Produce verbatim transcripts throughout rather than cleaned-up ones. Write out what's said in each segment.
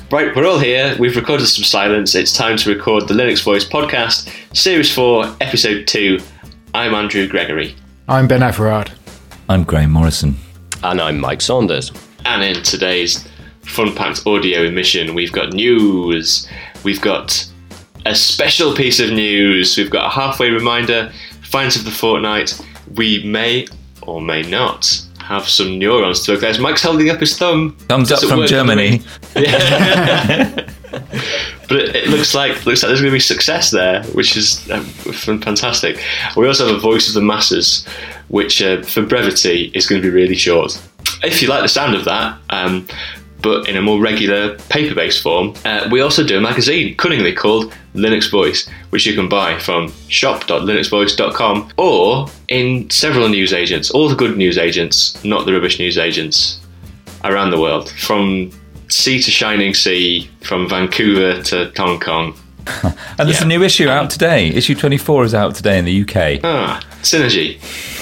Right, we're all here. We've recorded some silence. It's time to record the Linux Voice podcast, Series four, Episode two. I'm Andrew Gregory. I'm Ben Everard. I'm Graham Morrison. And I'm Mike Saunders. And in today's fun-packed audio emission, we've got news. We've got a special piece of news. We've got a halfway reminder, finds of the fortnight. We may or may not have some neurons to look at. Mike's holding up his thumb. Thumbs up from Germany. Yeah. But it, it looks like looks like there's going to be success there, which is um, fantastic. We also have a voice of the masses, which uh, for brevity is going to be really short. If you like the sound of that, um, but in a more regular paper-based form, uh, we also do a magazine cunningly called Linux Voice, which you can buy from shop dot linux voice dot com or in several news agents, all the good news agents, not the rubbish news agents, around the world, from sea to shining sea, from Vancouver to Hong Kong. And there's yeah. a new issue out today. Issue twenty-four is out today in the U K. Ah, Synergy.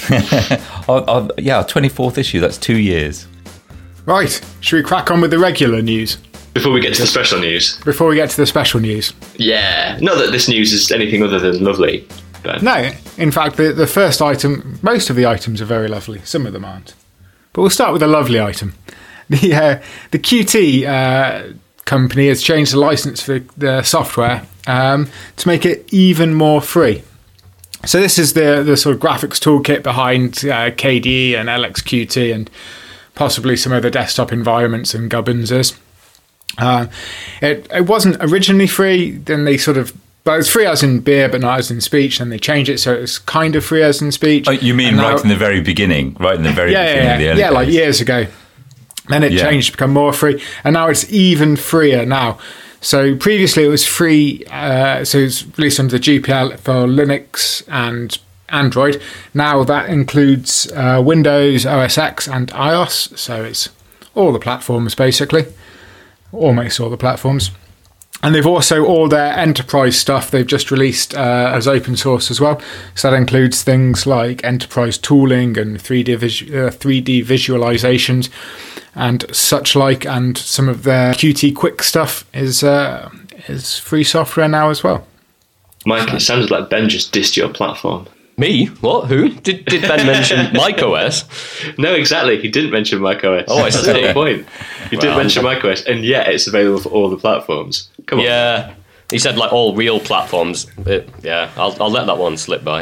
oh, oh, yeah, twenty-fourth issue, that's two years. Right, should we crack on with the regular news? Before we get to the special news. Before we get to the special news. Yeah, not that this news is anything other than lovely. But no, in fact, the, the first item, most of the items are very lovely. Some of them aren't. But we'll start with a lovely item. The uh, the Qt uh, company has changed the license for the software um, to make it even more free. So this is the, the sort of graphics toolkit behind uh, K D E and L X Qt and possibly some other desktop environments and gubbinses. Uh, it, it wasn't originally free, then they sort of, well, it's free as in beer, but not as in speech, and they changed it so it's kind of free as in speech. Oh, you mean now, right in the very beginning? Right in the very yeah, beginning yeah, of the early yeah, days. like years ago. Then it yeah. changed to become more free, and now it's even freer now. So previously it was free, uh, so it's released under the G P L for Linux and Android. Now that includes uh, Windows, O S X and iOS, so it's all the platforms basically, almost all the platforms. And they've also, all their enterprise stuff they've just released uh, as open source as well. So that includes things like enterprise tooling and three D, visu- uh, three D visualizations and such like, and some of their Qt Quick stuff is uh, is free software now as well. Mike, it sounded like Ben just dissed your platform. Me? What? Who? Did did Ben mention macOS? No, exactly. He didn't mention macOS. Oh, I That's see. the whole point. He Well, didn't mention macOS, and yet it's available for all the platforms. Come on. Yeah. He said like all real platforms. It, yeah, I'll I'll let that one slip by.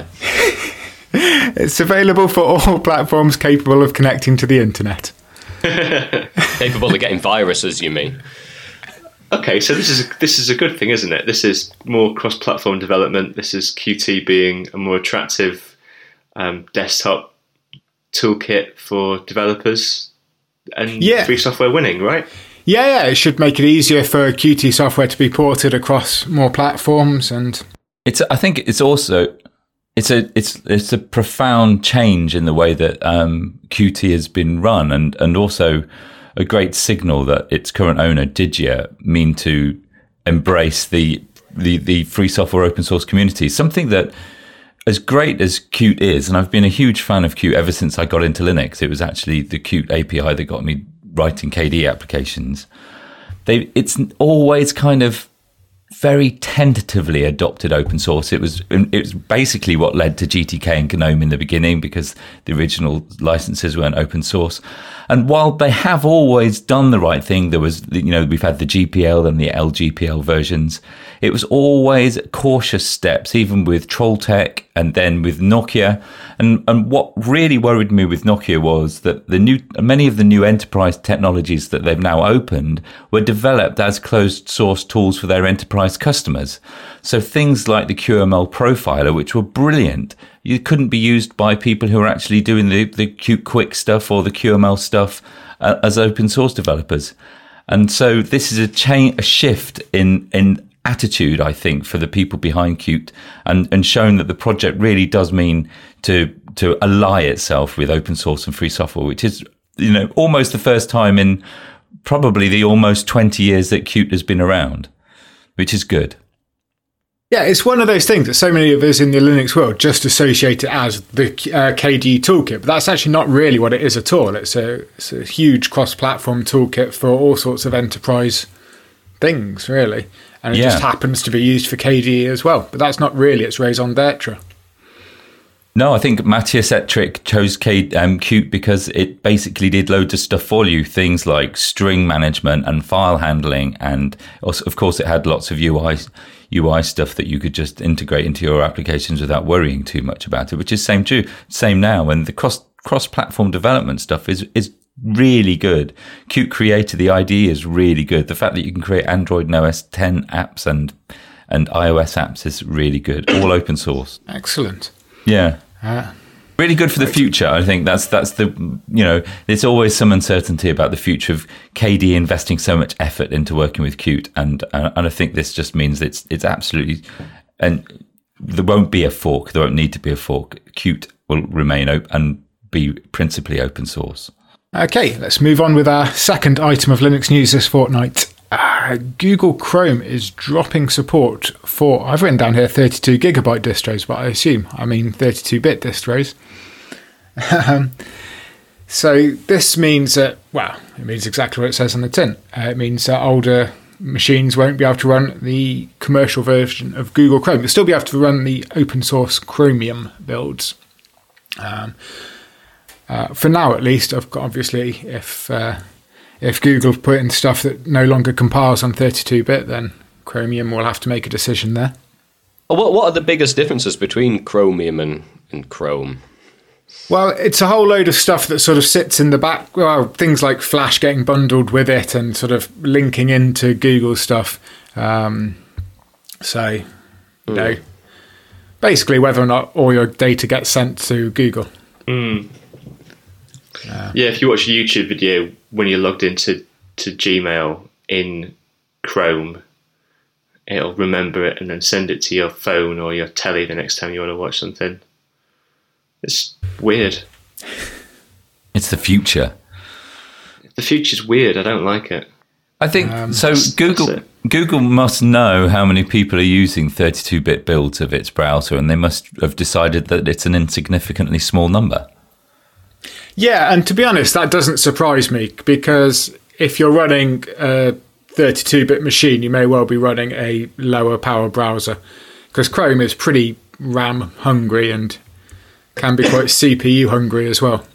It's available for all platforms capable of connecting to the internet. Capable of getting viruses, you mean? Okay, so this is this is a good thing, isn't it? This is more cross-platform development. This is Qt being a more attractive um, desktop toolkit for developers, and yeah. free software winning, right? Yeah, yeah, it should make it easier for Qt software to be ported across more platforms, and it's. I think it's also it's a it's it's a profound change in the way that um, Qt has been run, and and also a great signal that its current owner, Digia, mean to embrace the, the the free software open source community. Something that, as great as Qt is, and I've been a huge fan of Qt ever since I got into Linux. It was actually the Qt A P I that got me writing K D E applications. They it's always kind of very tentatively adopted open source. It was it was basically what led to G T K and GNOME in the beginning, because the original licenses weren't open source. And while they have always done the right thing, there was, you know, we've had the G P L and the L G P L versions. It was always cautious steps, even with Trolltech and then with Nokia. And and what really worried me with Nokia was that the new many of the new enterprise technologies that they've now opened were developed as closed source tools for their enterprise customers. So things like the Q M L profiler, which were brilliant, you couldn't be used by people who are actually doing the, the Qt Quick stuff or the Q M L stuff uh, as open source developers. And so this is a change, a shift in, in attitude, I think, for the people behind Qt, and, and showing that the project really does mean to, to ally itself with open source and free software, which is, you know, almost the first time in probably the almost twenty years that Qt has been around, which is good. Yeah, it's one of those things that so many of us in the Linux world just associate it as the uh, K D E toolkit, but that's actually not really what it is at all. It's a, it's a huge cross-platform toolkit for all sorts of enterprise things, really. And it Yeah. just happens to be used for K D E as well. But that's not really its raison d'etre. No, I think Matthias Ettrick chose K, um, Qt because it basically did loads of stuff for you. Things like string management and file handling. And also, of course, it had lots of U I U I stuff that you could just integrate into your applications without worrying too much about it, which is same too, same now. And the cross cross-platform development stuff is is really good. Qt Creator, the I D E is really good. The fact that you can create Android and O S ten apps and and iOS apps is really good. All open source. Excellent. Yeah. Uh, Really good for the future. I think that's that's the you know there's always some uncertainty about the future of K D E investing so much effort into working with Qt, and uh, and I think this just means it's it's absolutely, and there won't be a fork. There won't need to be a fork. Qt will remain open and be principally open source. Okay, let's move on with our second item of Linux news this fortnight. Uh, Google Chrome is dropping support for, I've written down here thirty-two gigabyte distros, but I assume I mean thirty-two bit distros. um, so this means that, well, it means exactly what it says on the tin. Uh, it means that older machines won't be able to run the commercial version of Google Chrome. You'll still be able to run the open source Chromium builds. Um, uh, for now, at least, obviously, if... Uh, If Google put in stuff that no longer compiles on thirty-two bit, then Chromium will have to make a decision there. What What are the biggest differences between Chromium and, and Chrome? Well, it's a whole load of stuff that sort of sits in the back. Well, things like Flash getting bundled with it and sort of linking into Google stuff. Um, so, you mm. know, basically whether or not all your data gets sent to Google. Mm. Uh, yeah, if you watch a YouTube video when you're logged into to Gmail in Chrome, it'll remember it and then send it to your phone or your telly the next time you want to watch something. It's weird. It's the future. The future's weird. I don't like it. I think um, so. Google Google must know how many people are using thirty-two bit builds of its browser, and they must have decided that it's an insignificantly small number. Yeah, and to be honest, that doesn't surprise me, because if you're running a thirty-two bit machine, you may well be running a lower power browser, because Chrome is pretty RAM hungry and can be quite C P U hungry as well.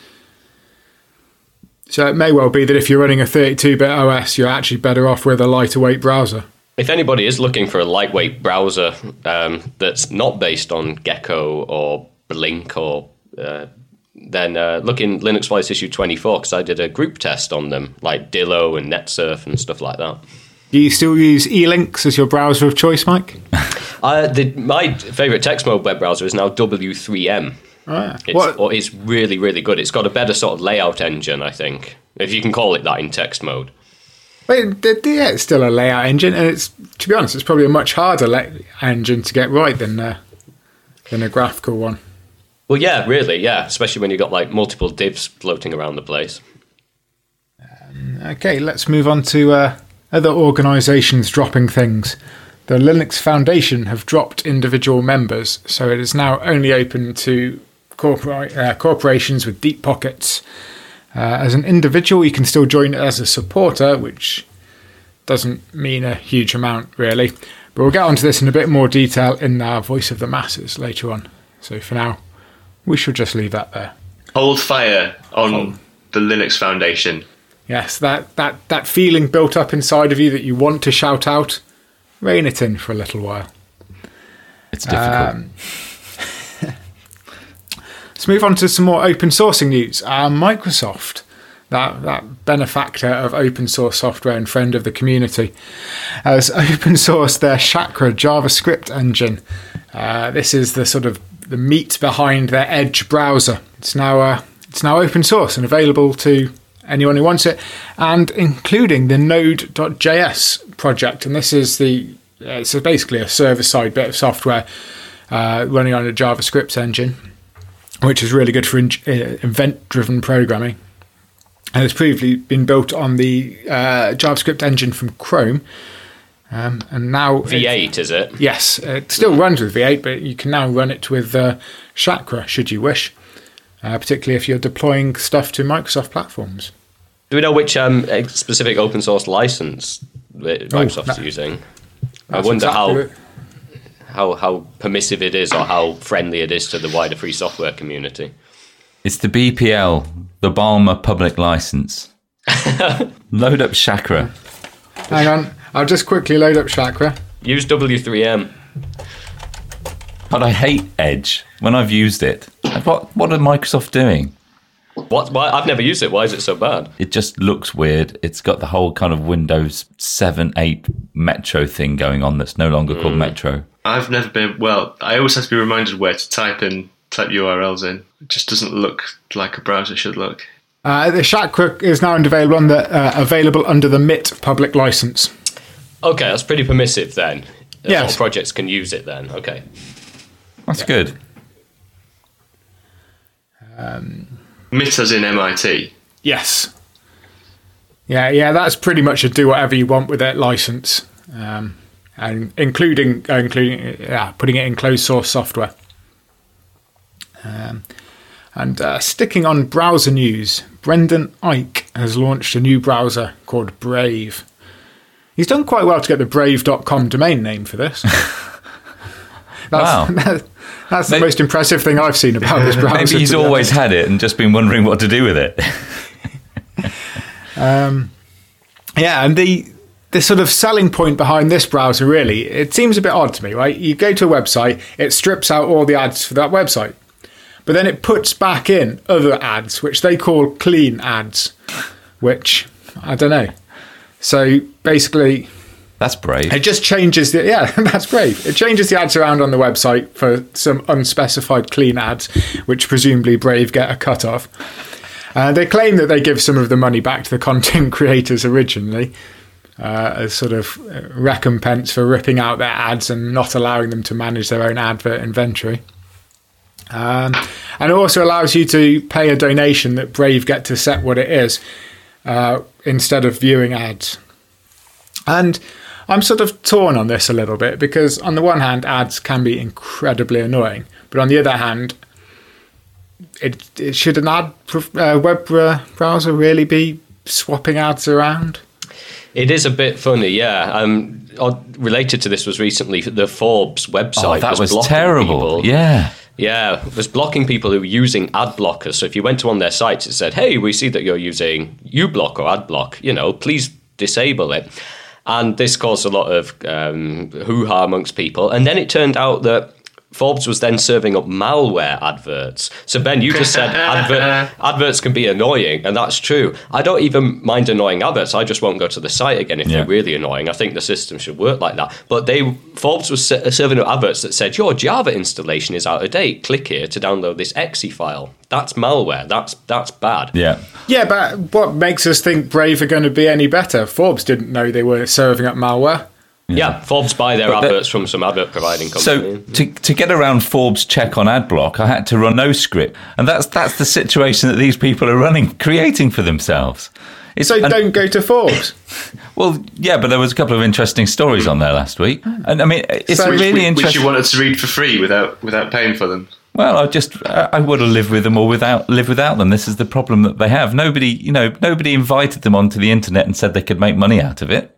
So it may well be that if you're running a thirty-two bit O S, you're actually better off with a lighter weight browser. If anybody is looking for a lightweight browser um, that's not based on Gecko or Blink or... Uh, then uh, look in Linux Voice issue twenty-four, because I did a group test on them, like Dillo and NetSurf and stuff like that. Do you still use E-Links as your browser of choice, Mike? uh, the, my favourite text mode web browser is now W three M. Ah, it's, what? Or it's really, really good. It's got a better sort of layout engine, I think, if you can call it that in text mode. Well, yeah, it's still a layout engine, and it's, to be honest, it's probably a much harder layout engine to get right than uh, than a graphical one. Well, yeah, really, yeah, especially when you've got like multiple divs floating around the place. Um, okay, let's move on to uh, other organisations dropping things. The Linux Foundation have dropped individual members, so it is now only open to corpora- uh, corporations with deep pockets. Uh, as an individual, you can still join as a supporter, which doesn't mean a huge amount, really. But we'll get onto this in a bit more detail in our Voice of the Masses later on. So for now, we should just leave that there. Hold fire on Oh. the Linux Foundation. Yes, that, that, that feeling built up inside of you that you want to shout out, rein it in for a little while. It's difficult. Um, let's move on to some more open sourcing news. Uh, Microsoft, that, that benefactor of open source software and friend of the community, has open sourced their Chakra JavaScript engine. Uh, this is the sort of the meat behind their Edge browser. It's now uh, it's now open source and available to anyone who wants it, and including the Node dot J S project. And this is the it's basically a server-side bit of software uh, running on a JavaScript engine, which is really good for in- uh, event-driven programming. And it's previously been built on the uh, JavaScript engine from Chrome. Um, and now V eight, is it? Yes, it still runs with V eight, but you can now run it with uh, Chakra, should you wish, uh, particularly if you're deploying stuff to Microsoft platforms. Do we know which um, specific open source license that Microsoft's that- using. I That's wonder exactly how, it. how how permissive it is or how friendly it is to the wider free software community. It's the B P L, the Balmer Public License. Load up Chakra. Hang on, I'll just quickly load up Chakra. Use W three M. But I hate Edge when I've used it. What what are Microsoft doing? What? Why? I've never used it. Why is it so bad? It just looks weird. It's got the whole kind of Windows seven, eight Metro thing going on that's no longer called Metro. I've never been. Well, I always have to be reminded where to type in type U R Ls in. It just doesn't look like a browser should look. Uh, the Chakra is now available under uh, available under the M I T public license. Okay, that's pretty permissive then. Yes. All projects can use it then. Okay. That's good. Um, M I T as in M I T. yes. Yeah, yeah, that's pretty much a do whatever you want with it license, um, and including uh, including yeah, putting it in closed source software. Um, and uh, sticking on browser news, Brendan Ike has launched a new browser called Brave. He's done quite well to get the brave dot com domain name for this. That's, Wow. that, that's the Maybe- most impressive thing I've seen about this browser. Maybe he's to be always honest. had it and just been wondering what to do with it. Um, yeah, and the the sort of selling point behind this browser, really, it seems a bit odd to me, right? You go to a website, it strips out all the ads for that website, but then it puts back in other ads, which they call clean ads, which, I don't know. So basically, That's brave. it just changes the, yeah, that's brave. It changes the ads around on the website for some unspecified clean ads, which presumably Brave get a cut of. Uh, they claim that they give some of the money back to the content creators originally uh, as sort of recompense for ripping out their ads and not allowing them to manage their own advert inventory. Um, and it also allows you to pay a donation that Brave get to set what it is uh, instead of viewing ads. And I'm sort of torn on this a little bit because on the one hand, ads can be incredibly annoying, but on the other hand, it, it should an ad uh, web uh, browser really be swapping ads around? It is a bit funny, yeah. Um, odd- related to this was recently the Forbes website. Oh, that was blocking terrible. people. Yeah. Yeah, was blocking people who were using ad blockers. So if you went to one of their sites, it said, hey, we see that you're using uBlock or AdBlock. You know, please disable it. And this caused a lot of um, hoo-ha amongst people. And then it turned out that Forbes was then serving up malware adverts. So Ben, you just said advert, adverts can be annoying, and that's true. I don't even mind annoying adverts. I just won't go to the site again if Yeah. they're really annoying. I think the system should work like that. But they Forbes was se- serving up adverts that said, your Java installation is out of date. Click here to download this exe file. That's malware. That's that's bad. Yeah. Yeah, but what makes us think Brave are going to be any better? Forbes didn't know they were serving up malware. Yeah, Forbes buy their But that- adverts from some advert providing So company. to to get around Forbes' check on AdBlock, I had to run NoScript, and that's that's the situation that these people are running, creating for themselves. It's, So and- don't go to Forbes. well, yeah, but there was a couple of interesting stories on there last week, and I mean, it's So a which- really Which interesting. you wanted to read for free without without paying for them. Well, I just I I would have lived with them or without live without them. This is the problem that they have. Nobody, you know, nobody invited them onto the internet and said they could make money out of it.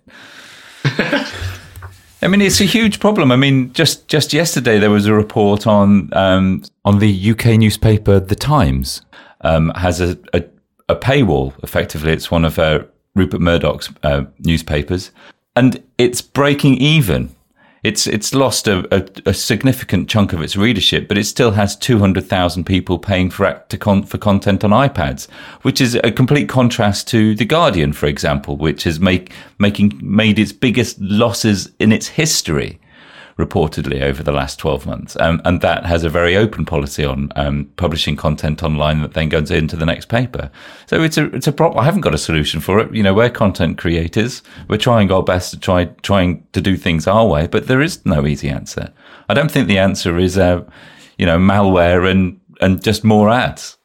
I mean, it's a huge problem. I mean, just just yesterday there was a report on um, on the U K newspaper The Times um, has a, a a paywall. Effectively, it's one of uh, Rupert Murdoch's uh, newspapers, and it's breaking even. It's it's lost a, a, a significant chunk of its readership, but it still has two hundred thousand people paying for act to con- for content on iPads, which is a complete contrast to The Guardian, for example, which has make making made its biggest losses in its history, reportedly over the last twelve months, um, and that has a very open policy on um, publishing content online that then goes into the next paper. So it's a it's a problem. I haven't got a solution for it. You know, we're content creators. We're trying our best to try trying to do things our way, but there is no easy answer. I don't think the answer is, uh, you know, malware and and just more ads.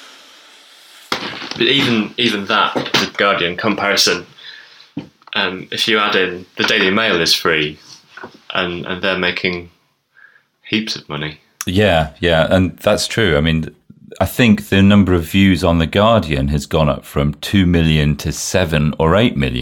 But even even that, the Guardian comparison, um, if you add in the Daily Mail is free, and and they're making heaps of money. Yeah, yeah, and that's true. I mean, I think the number of views on The Guardian has gone up from two million to seven or eight million.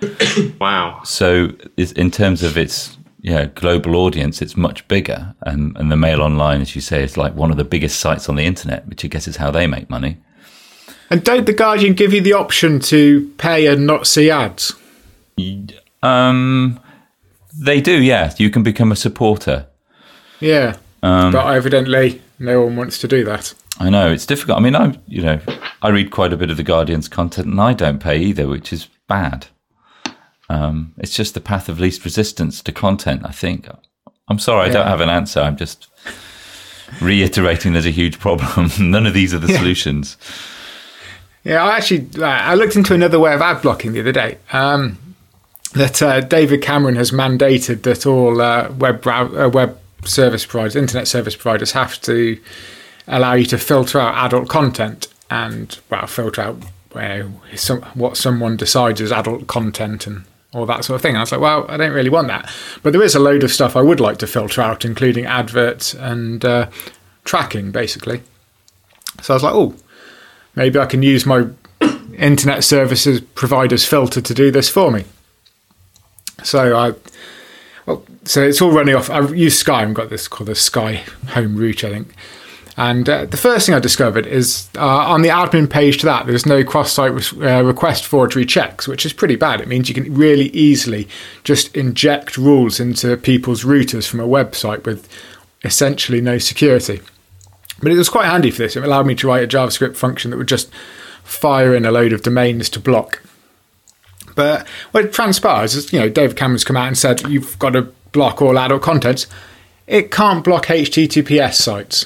Wow. So it's, in terms of its yeah global audience, it's much bigger. And, and the Mail Online, as you say, is like one of the biggest sites on the internet, which I guess is how they make money. And don't the Guardian give you the option to pay and not see ads? Um, they do, yeah. You can become a supporter. Yeah, um, but evidently no one wants to do that. I know, it's difficult. I mean, I you know, I read quite a bit of the Guardian's content, and I don't pay either, which is bad. Um, it's just the path of least resistance to content, I think. I'm sorry, I yeah. don't have an answer. I'm just reiterating there's a huge problem. None of these are the yeah. solutions. Yeah, I actually uh, I looked into another way of ad blocking the other day. Um, that uh, David Cameron has mandated that all uh, web brow- uh, web service providers, internet service providers, have to allow you to filter out adult content and well, filter out where some, what someone decides is adult content and all that sort of thing. And I was like, well, I don't really want that, but there is a load of stuff I would like to filter out, including adverts and uh, tracking, basically. So I was like, oh. Maybe I can use my internet services provider's filter to do this for me. So I, well, so it's all running off. I use Sky. I've got this called the Sky Home Route, I think. And uh, the first thing I discovered is uh, on the admin page to that, there's no cross-site re- uh, request forgery checks, which is pretty bad. It means you can really easily just inject rules into people's routers from a website with essentially no security. But it was quite handy for this. It allowed me to write a JavaScript function that would just fire in a load of domains to block. But what it transpires is, you know, David Cameron's come out and said, you've got to block all adult contents. It can't block H T T P S sites.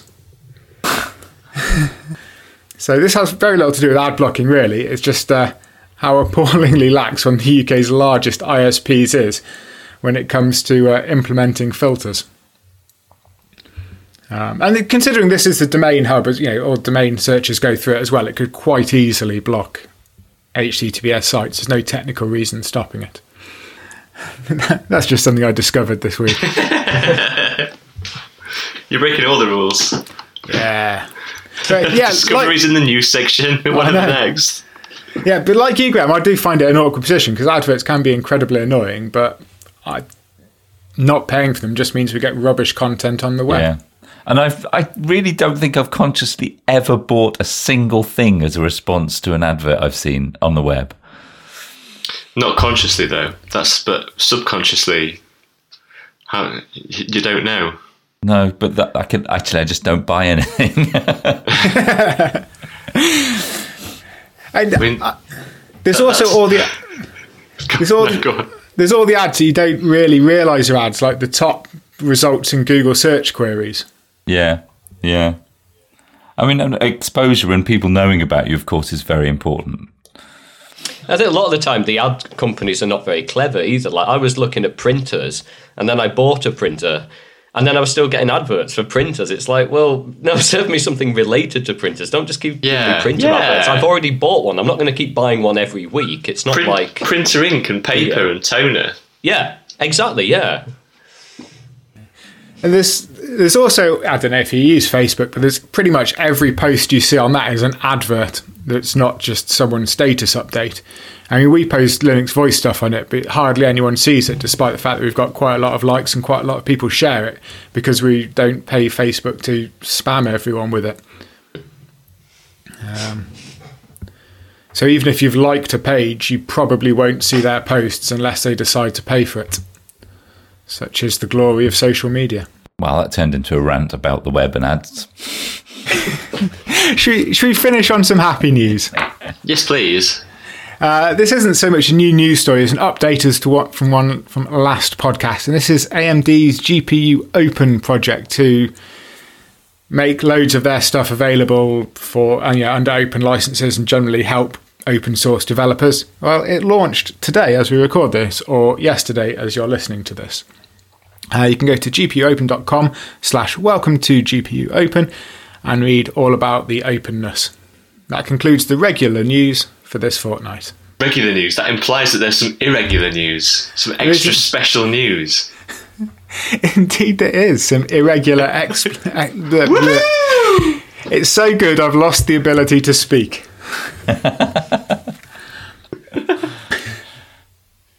So this has very little to do with ad blocking, really. It's just uh, how appallingly lax one of the U K's largest I S Ps is when it comes to uh, implementing filters. Um, and considering this is the domain hub, as you know, all domain searches go through it as well, it could quite easily block H T T P S sites. There's no technical reason stopping it. That's just something I discovered this week. You're breaking all the rules. Yeah. But, yeah Discoveries like, in the news section. What next? Yeah, but like you, Graham, I do find it an awkward position because adverts can be incredibly annoying, but I, not paying for them just means we get rubbish content on the web. Yeah. And I've, I really don't think I've consciously ever bought a single thing as a response to an advert I've seen on the web. Not consciously, though. That's but subconsciously, how you don't know. No, but that, I can actually. I just don't buy anything. and, I mean, uh, there's also all the there's all no, the, there's all the ads that you don't really realise are ads, like the top results in Google search queries. Yeah, yeah. I mean, exposure and people knowing about you, of course, is very important. I think a lot of the time the ad companies are not very clever either. Like I was looking at printers and then I bought a printer and then I was still getting adverts for printers. It's like, well, no, serve me something related to printers. Don't just keep yeah, giving me printer yeah. adverts. I've already bought one. I'm not going to keep buying one every week. It's not Print, like... Printer ink and paper yeah. and toner. Yeah, exactly, yeah. And there's, there's also, I don't know if you use Facebook, but there's pretty much every post you see on that is an advert that's not just someone's status update. I mean, we post Linux voice stuff on it, but hardly anyone sees it, despite the fact that we've got quite a lot of likes and quite a lot of people share it, because we don't pay Facebook to spam everyone with it. Um, so even if you've liked a page, you probably won't see their posts unless they decide to pay for it. Such is the glory of social media. Well, that turned into a rant about the web and ads. should, we, should we finish on some happy news? Yes, please. Uh, this isn't so much a new news story as an update as to what from one from last podcast, and this is A M D's G P U Open project to make loads of their stuff available for uh, you know, under open licenses and generally help open source developers. Well, it launched today as we record this, or yesterday as you're listening to this. Uh, you can go to g p u open dot com slash welcome to G P U Open and read all about the openness. That concludes the regular news for this fortnight. Regular news? That implies that there's some irregular news, some extra special news. Indeed there is, some irregular... Exp- It's so good I've lost the ability to speak.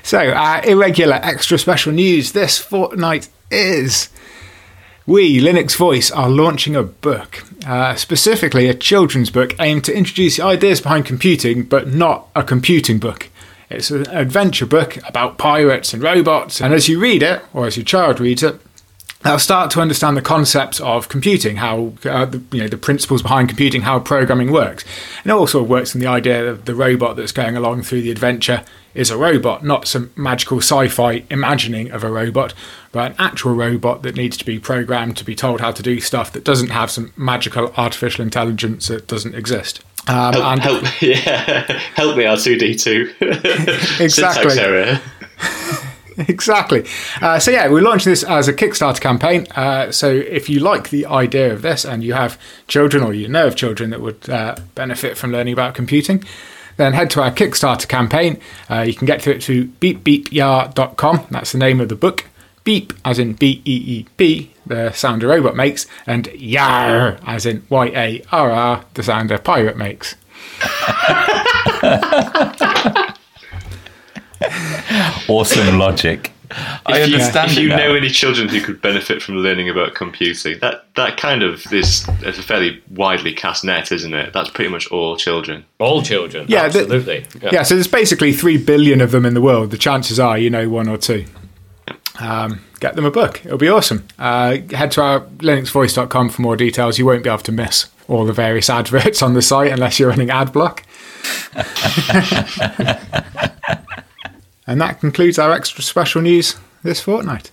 So, our irregular extra special news this fortnight is we, Linux Voice, are launching a book, uh, specifically a children's book aimed to introduce the ideas behind computing, but not a computing book. It's an adventure book about pirates and robots, and as you read it, or as your child reads it, they'll start to understand the concepts of computing, how uh, the, you know the principles behind computing, how programming works. And it also works in the idea of the robot that's going along through the adventure is a robot, not some magical sci-fi imagining of a robot, but an actual robot that needs to be programmed to be told how to do stuff that doesn't have some magical artificial intelligence that doesn't exist. Um, help, and help, yeah, help me R two D two. Exactly. Syntax error. Exactly. Uh, so yeah, we're launching this as a Kickstarter campaign. Uh, so if you like the idea of this and you have children or you know of children that would uh, benefit from learning about computing, then head to our Kickstarter campaign. Uh, you can get to it through beep beep yar dot com. That's the name of the book. Beep, as in B E E P, the sound a robot makes, and yar, as in Y A R R, the sound a pirate makes. Awesome logic. I If you, understand if it you now. know any children who could benefit from learning about computing, that, that kind of is a fairly widely cast net, isn't it? That's pretty much all children. All children, Yeah, the- absolutely. Yeah. Yeah, so there's basically three billion of them in the world. The chances are you know one or two. Um, get them a book. It'll be awesome. Uh, head to our linux voice dot com for more details. You won't be able to miss all the various adverts on the site unless you're running ad block. And that concludes our extra special news this fortnight.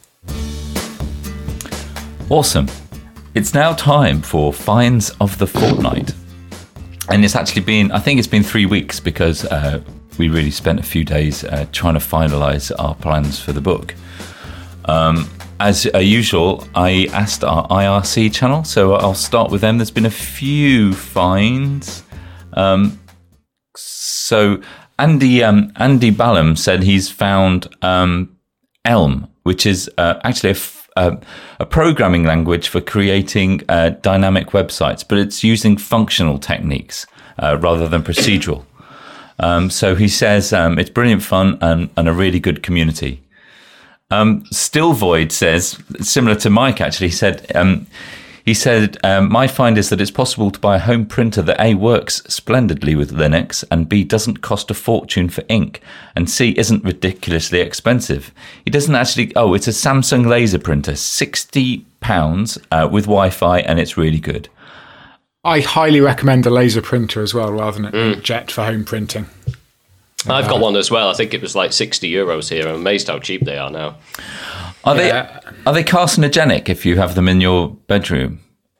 Awesome. It's now time for Finds of the Fortnight. And it's actually been, I think it's been three weeks because uh, we really spent a few days uh, trying to finalise our plans for the book. Um, as uh, usual, I asked our I R C channel, so I'll start with them. There's been a few finds. Um, so Andy um, Andy Ballum said he's found um, Elm, which is uh, actually a, f- uh, a programming language for creating uh, dynamic websites, but it's using functional techniques uh, rather than procedural. Um, so he says um, it's brilliant fun and, and a really good community. Um, Still Void says, similar to Mike actually, he said, um, he said, um, my find is that it's possible to buy a home printer that A, works splendidly with Linux, and B, doesn't cost a fortune for ink, and C, isn't ridiculously expensive. He doesn't actually, oh, it's a Samsung laser printer, sixty pounds uh, with Wi-Fi, and it's really good. I highly recommend a laser printer as well, rather than an inkjet for home printing. I've got one as well. I think it was like sixty euros here. I'm amazed how cheap they are now. Are Yeah. they are they carcinogenic if you have them in your bedroom?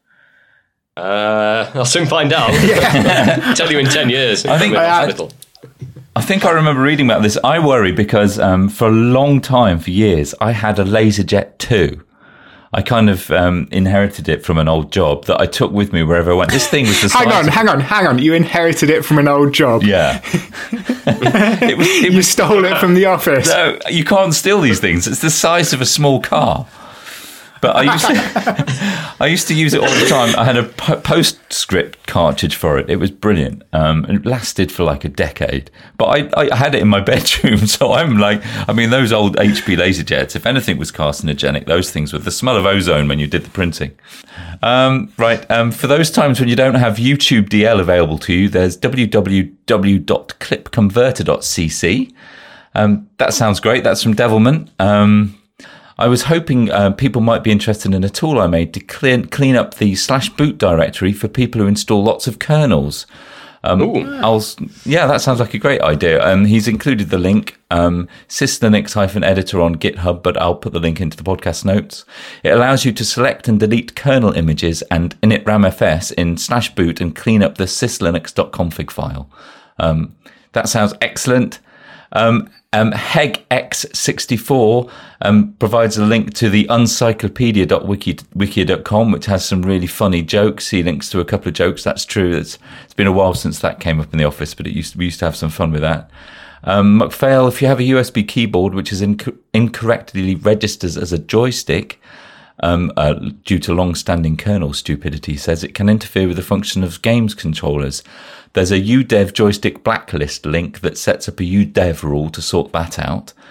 Uh, I'll soon find out. Tell you in ten years. I think- I'm in I- hospital. I think I remember reading about this. I worry because um, for a long time, for years, I had a LaserJet two. I kind of um, inherited it from an old job that I took with me wherever I went. This thing was the size Hang on, of- hang on, hang on. You inherited it from an old job. Yeah. it was. It You was. stole it from the office. No, you can't steal these things. It's the size of a small car. But I used to, I used to use it all the time. I had a po- PostScript cartridge for it. It was brilliant. Um, and it lasted for like a decade. But I, I had it in my bedroom, so I'm like, I mean, those old H P LaserJets, if anything was carcinogenic, those things with the smell of ozone when you did the printing. Um, right. Um, for those times when you don't have YouTube D L available to you, there's w w w dot clip converter dot c c. Um, that sounds great. That's from Devilman. Um, I was hoping uh, people might be interested in a tool I made to clean clean up the slash boot directory for people who install lots of kernels. Um, I'll, yeah, that sounds like a great idea. Um, he's included the link, um, syslinux-editor on GitHub, but I'll put the link into the podcast notes. It allows you to select and delete kernel images and initramfs in slash boot and clean up the syslinux.config file. Um, that sounds excellent. Um, um, heg x sixty-four um, provides a link to the uncyclopedia dot wikia dot com, which has some really funny jokes. He links to a couple of jokes. That's true. It's, it's been a while since that came up in the office, but it used to, we used to have some fun with that. Um, McPhail, if you have a U S B keyboard which is inc- incorrectly registered as a joystick, um, uh, due to long-standing kernel stupidity, says it can interfere with the function of games controllers. There's a U D E V joystick blacklist link that sets up a U D E V rule to sort that out.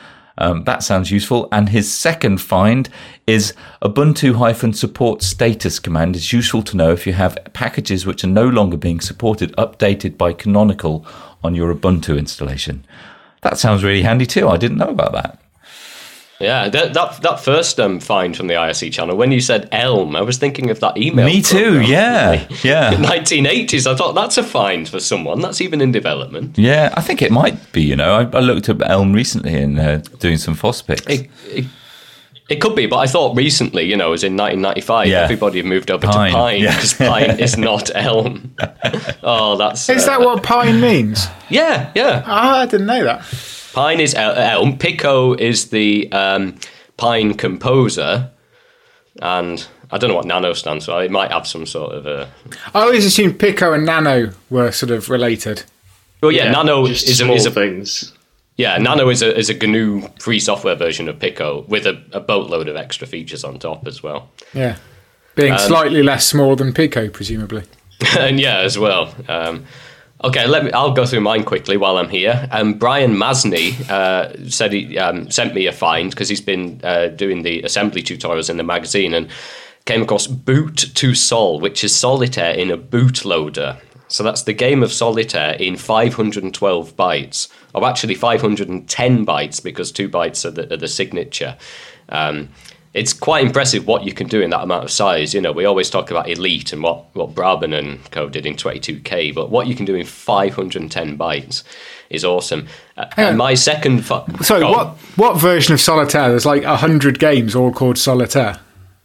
Um, that sounds useful. And his second find is Ubuntu-support status command is useful to know if you have packages which are no longer being supported, updated by Canonical on your Ubuntu installation. That sounds really handy too. I didn't know about that. Yeah, that that, that first um, find from the I R C channel, when you said Elm, I was thinking of that email. Me too, program. yeah. yeah. nineteen eighties, I thought that's a find for someone. That's even in development. Yeah, I think it might be, you know. I, I looked at Elm recently and uh, doing some FOSS picks. It, it, it could be, but I thought recently, you know, it was in nineteen ninety-five, yeah. everybody had moved over Pine. to Pine Yeah. because Pine is not Elm. Oh, that's... Is uh, that what Pine means? Yeah, yeah. Oh, I didn't know that. Pine is El- Elm. Pico is the... Um, Pine composer, and I don't know what Nano stands for. It might have some sort of a... I always assumed Pico and Nano were sort of related. Well, yeah, Yeah, Nano just is a, small is a things. yeah, Nano is a is a G N U free software version of Pico with a, a boatload of extra features on top as well. Yeah. Being Um, slightly less small than Pico, presumably. And yeah, as well. Um, okay, let me. I'll go through mine quickly while I'm here. Um, Brian Masney uh, said he um, sent me a find because he's been uh, doing the assembly tutorials in the magazine and came across Boot to Sol, which is Solitaire in a bootloader. So that's the game of Solitaire in five hundred twelve bytes, or actually five hundred ten bytes because two bytes are the, are the signature. Um, It's quite impressive what you can do in that amount of size. You know, we always talk about Elite and what, what Braben and co did in twenty-two K, but what you can do in five hundred ten bytes is awesome. Uh, and my second... Fu- So, Go on. what what version of Solitaire? There's like a hundred games all called Solitaire.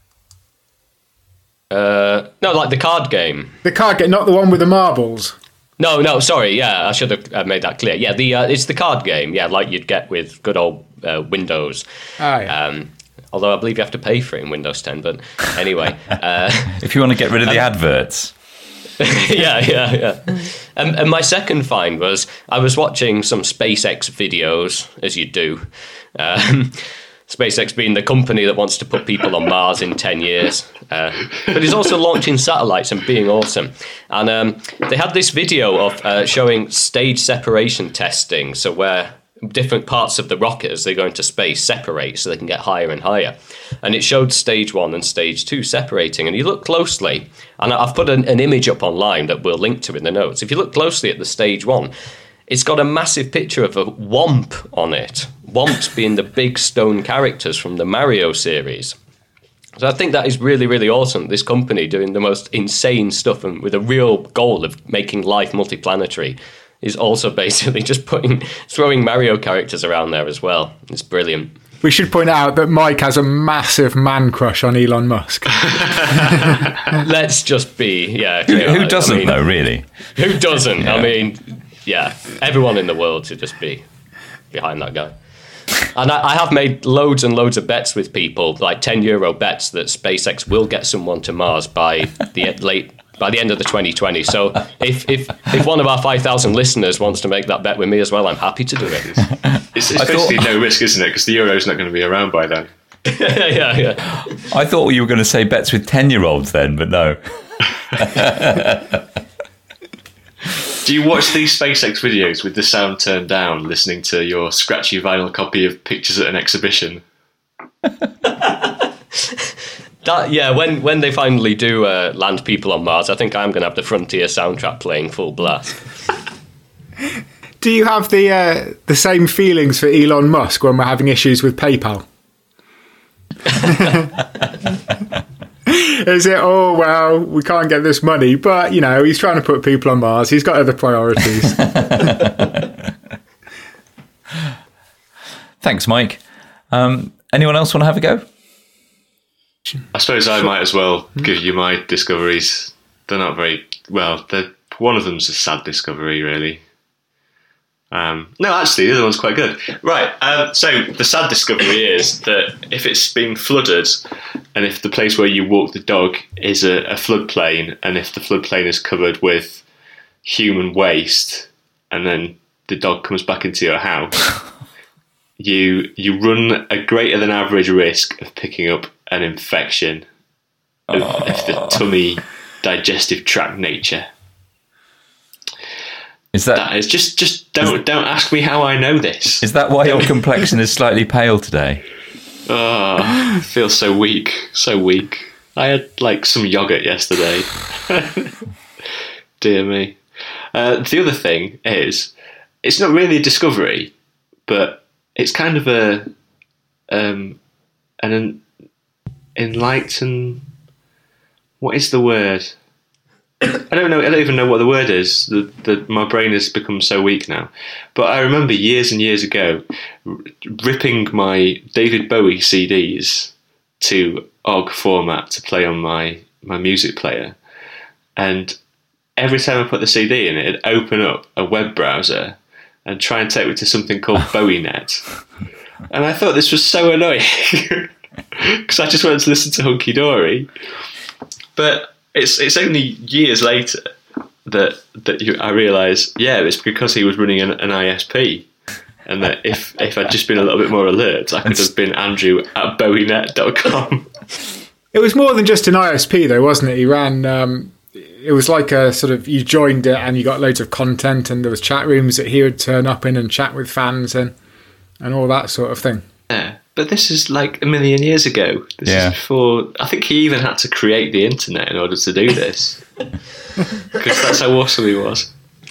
Uh, no, like the card game. The card game, not the one with the marbles. No, no, sorry. Yeah, I should have uh, made that clear. Yeah, the uh, it's the card game. Yeah, like you'd get with good old uh, Windows. Ah, yeah. Um, although I believe you have to pay for it in Windows ten. But anyway, uh, If you want to get rid of the adverts. yeah, yeah, yeah. And, and my second find was I was watching some SpaceX videos, as you do. Um, SpaceX being the company that wants to put people on Mars in ten years. Uh, but he's also launching satellites and being awesome. And um, they had this video of uh, showing stage separation testing, so where different parts of the rocket as they go into space separate so they can get higher and higher. And it showed stage one and stage two separating. And you look closely, and I've put an, an image up online that we'll link to in the notes. If you look closely at the stage one, it's got a massive picture of a Womp on it. Womps being the big stone characters from the Mario series. So I think that is really, really awesome. This company doing the most insane stuff and with a real goal of making life multiplanetary is also basically just putting throwing Mario characters around there as well. It's brilliant. We should point out that Mike has a massive man crush on Elon Musk. Let's just be, yeah. clear Who eyed. doesn't, I mean, though, really? Who doesn't? I mean, yeah, everyone in the world should just be behind that guy. And I, I have made loads and loads of bets with people, like ten euro bets that SpaceX will get someone to Mars by the late by the end of the twenty twenty. So if if if one of our five thousand listeners wants to make that bet with me as well, I'm happy to do it. It's, it's basically no risk, isn't it? Because the euro's not going to be around by then. yeah, yeah. I thought you were going to say bets with ten-year-olds then, but no. Do you watch these SpaceX videos with the sound turned down, listening to your scratchy vinyl copy of Pictures at an Exhibition? That, yeah, when, when they finally do uh, land people on Mars, I think I'm going to have the Frontier soundtrack playing full blast. Do you have the uh, the same feelings for Elon Musk when we're having issues with PayPal? Is it, oh, well, we can't get this money, but, you know, he's trying to put people on Mars. He's got other priorities. Thanks, Mike. Um, anyone else want to have a go? I suppose I might as well give you my discoveries. They're not very well. They're, one of them's a sad discovery, really. Um, no, actually, the other one's quite good. Right. Um, so the sad discovery is that if it's been flooded, and if the place where you walk the dog is a, a floodplain, and if the floodplain is covered with human waste, and then the dog comes back into your house, you you run a greater than average risk of picking up an infection of, of the tummy digestive tract nature. Is that, that is just just don't don't ask me how I know this. Is that why your complexion is slightly pale today? Oh, I feel so weak, so weak. I had like some yogurt yesterday. Dear me. Uh, the other thing is, it's not really a discovery, but it's kind of a um, an enlighten. What is the word? I don't know. I don't even know what the word is. The, the, my brain has become so weak now. But I remember years and years ago r- ripping my David Bowie C Ds to O G format to play on my, my music player. And every time I put the C D in it, it'd open up a web browser and try and take me to something called BowieNet. And I thought this was so annoying because I just wanted to listen to Hunky Dory. But It's it's only years later that that you, I realise, yeah, it's because he was running an, an I S P, and that if, if I'd just been a little bit more alert, I could have been Andrew at bowienet dot com. It was more than just an I S P, though, wasn't it? He ran. Um, it was like a sort of you joined it and you got loads of content, and there was chat rooms that he would turn up in and chat with fans and and all that sort of thing. Yeah. But this is like a million years ago. This yeah. is before. I think he even had to create the internet in order to do this, because that's how awesome he was.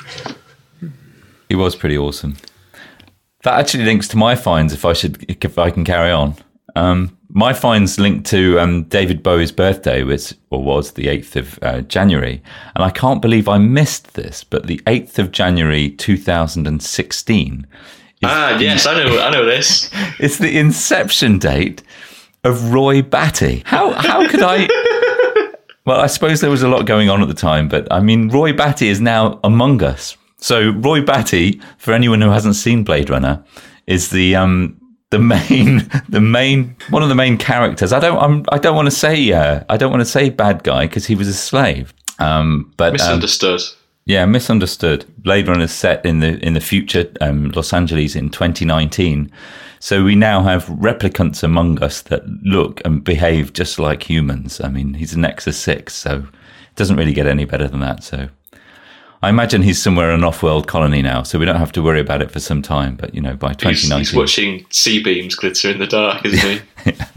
He was pretty awesome. That actually links to my finds. If I should, if I can carry on, um, my finds linked to um, David Bowie's birthday, which or was the eighth of uh, January, and I can't believe I missed this. But the eighth of January, two thousand and sixteen. Ah, yes, I know. I know this. It's the inception date of Roy Batty. How how could I? Well, I suppose there was a lot going on at the time, but I mean, Roy Batty is now among us. So Roy Batty, for anyone who hasn't seen Blade Runner, is the um the main the main one of the main characters. I don't I'm, I don't want to say uh, I don't want to say bad guy because he was a slave. Um, but misunderstood. Um, Yeah, misunderstood. Blade Runner is set in the in the future, um, Los Angeles in twenty nineteen. So we now have replicants among us that look and behave just like humans. I mean, he's a Nexus six, so it doesn't really get any better than that. So I imagine he's somewhere in an off-world colony now, so we don't have to worry about it for some time. But, you know, by twenty nineteen... He's, he's watching C-beams glitter in the dark, isn't he? Yeah.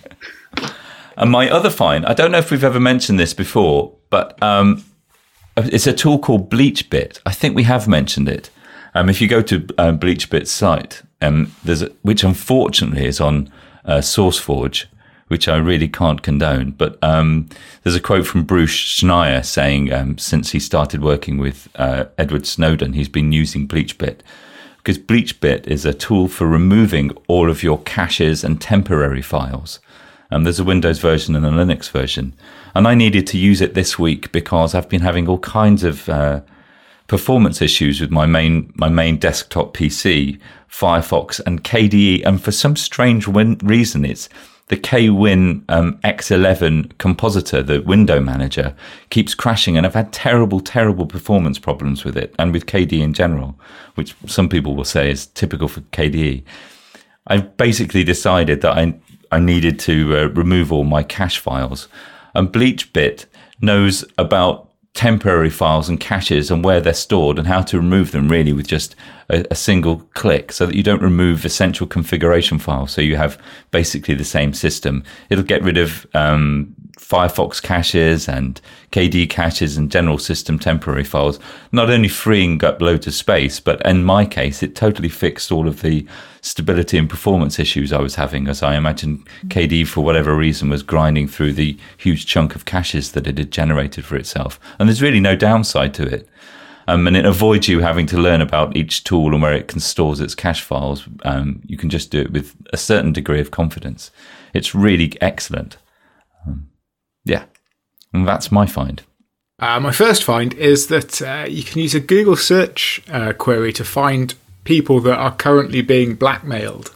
And my other find, I don't know if we've ever mentioned this before, but... Um, it's a tool called BleachBit. I think we have mentioned it. Um, if you go to um, BleachBit's site, um, there's a, which unfortunately is on uh, SourceForge, which I really can't condone. But um, there's a quote from Bruce Schneier saying um, since he started working with uh, Edward Snowden, he's been using BleachBit because BleachBit is a tool for removing all of your caches and temporary files. Um, there's a Windows version and a Linux version. And I needed to use it this week because I've been having all kinds of uh, performance issues with my main my main desktop P C, Firefox and K D E. And for some strange win- reason, it's the Kwin um, X eleven compositor, the window manager, keeps crashing. And I've had terrible, terrible performance problems with it and with K D E in general, which some people will say is typical for K D E. I've basically decided that I... I needed to uh, remove all my cache files. And BleachBit knows about temporary files and caches and where they're stored and how to remove them really with just a, a single click so that you don't remove essential configuration files. So you have basically the same system. It'll get rid of um, Firefox caches and K D E caches and general system temporary files, not only freeing up loads of space, but in my case, it totally fixed all of the stability and performance issues I was having, as I imagine K D E, for whatever reason, was grinding through the huge chunk of caches that it had generated for itself. And there's really no downside to it. Um, and it avoids you having to learn about each tool and where it can store its cache files. Um, you can just do it with a certain degree of confidence. It's really excellent. Um, yeah, and that's my find. Uh, my first find is that uh, you can use a Google search uh, query to find people that are currently being blackmailed.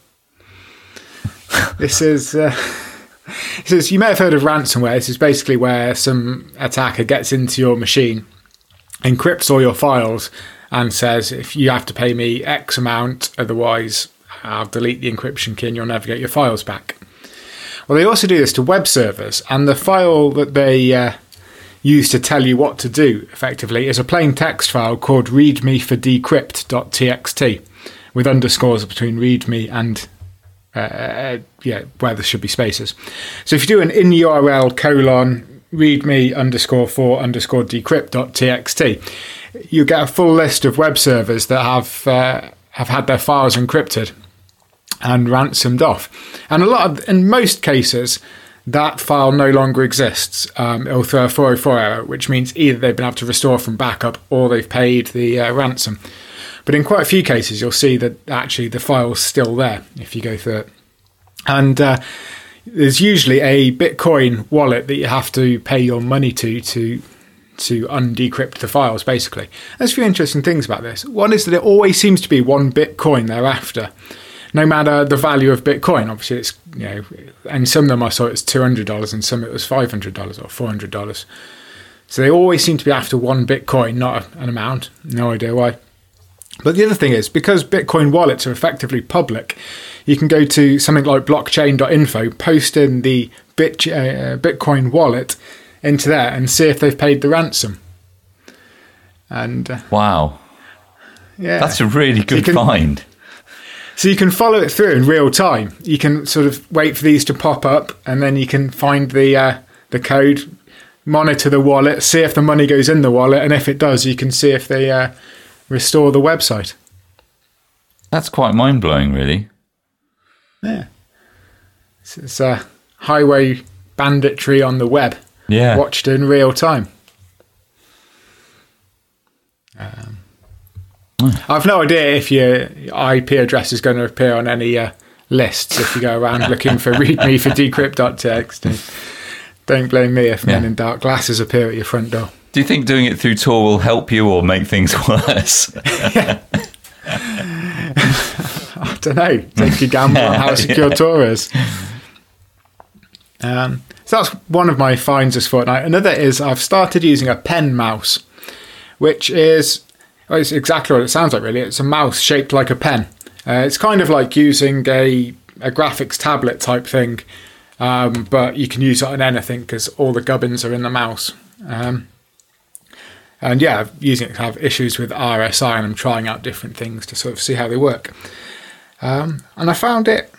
This is... Uh, this is, you may have heard of ransomware. This is basically where some attacker gets into your machine, encrypts all your files, and says, if you have to pay me X amount, otherwise I'll delete the encryption key and you'll never get your files back. Well, they also do this to web servers, and the file that they uh, used to tell you what to do, effectively, is a plain text file called readme for decrypt dot t x t with underscores between readme and uh, yeah, where there should be spaces. So if you do an in U R L colon readme underscore for underscore decrypt dot t x t, you get a full list of web servers that have uh, have had their files encrypted and ransomed off. And a lot of, in most cases, that file no longer exists. Um, it'll throw a four oh four error, which means either they've been able to restore from backup or they've paid the uh, ransom. But in quite a few cases, you'll see that actually the file's still there if you go through it. And uh, there's usually a Bitcoin wallet that you have to pay your money to to to undecrypt the files, basically. There's a few interesting things about this. One is that it always seems to be one Bitcoin thereafter, no matter the value of Bitcoin. Obviously, it's, you know, and some of them I saw it was two hundred dollars and some it was five hundred dollars or four hundred dollars. So they always seem to be after one Bitcoin, not an amount. No idea why. But the other thing is, because Bitcoin wallets are effectively public, you can go to something like blockchain dot info, post in the Bit, uh, Bitcoin wallet into there and see if they've paid the ransom. And uh, wow. Yeah. That's a really good so can, find. So you can follow it through in real time. You can sort of wait for these to pop up, and then you can find the uh, the code, monitor the wallet, see if the money goes in the wallet, and if it does, you can see if they uh, restore the website. That's quite mind-blowing, really. Yeah. It's, it's a highway banditry on the web. Yeah. Watched in real time. Um, I've no idea if your I P address is going to appear on any uh, lists if you go around looking for readme for decrypt dot t x t. Don't blame me if yeah. men in dark glasses appear at your front door. Do you think doing it through Tor will help you or make things worse? I don't know. Take a gamble on how secure yeah. Tor is. Um, so that's one of my finds this fortnight. Another is I've started using a pen mouse, which is well, it's exactly what it sounds like, really. It's a mouse shaped like a pen. Uh, it's kind of like using a, a graphics tablet type thing, um, but you can use it on anything because all the gubbins are in the mouse. Um, and yeah, I'm using it to have issues with R S I, and I'm trying out different things to sort of see how they work. Um, and I found it,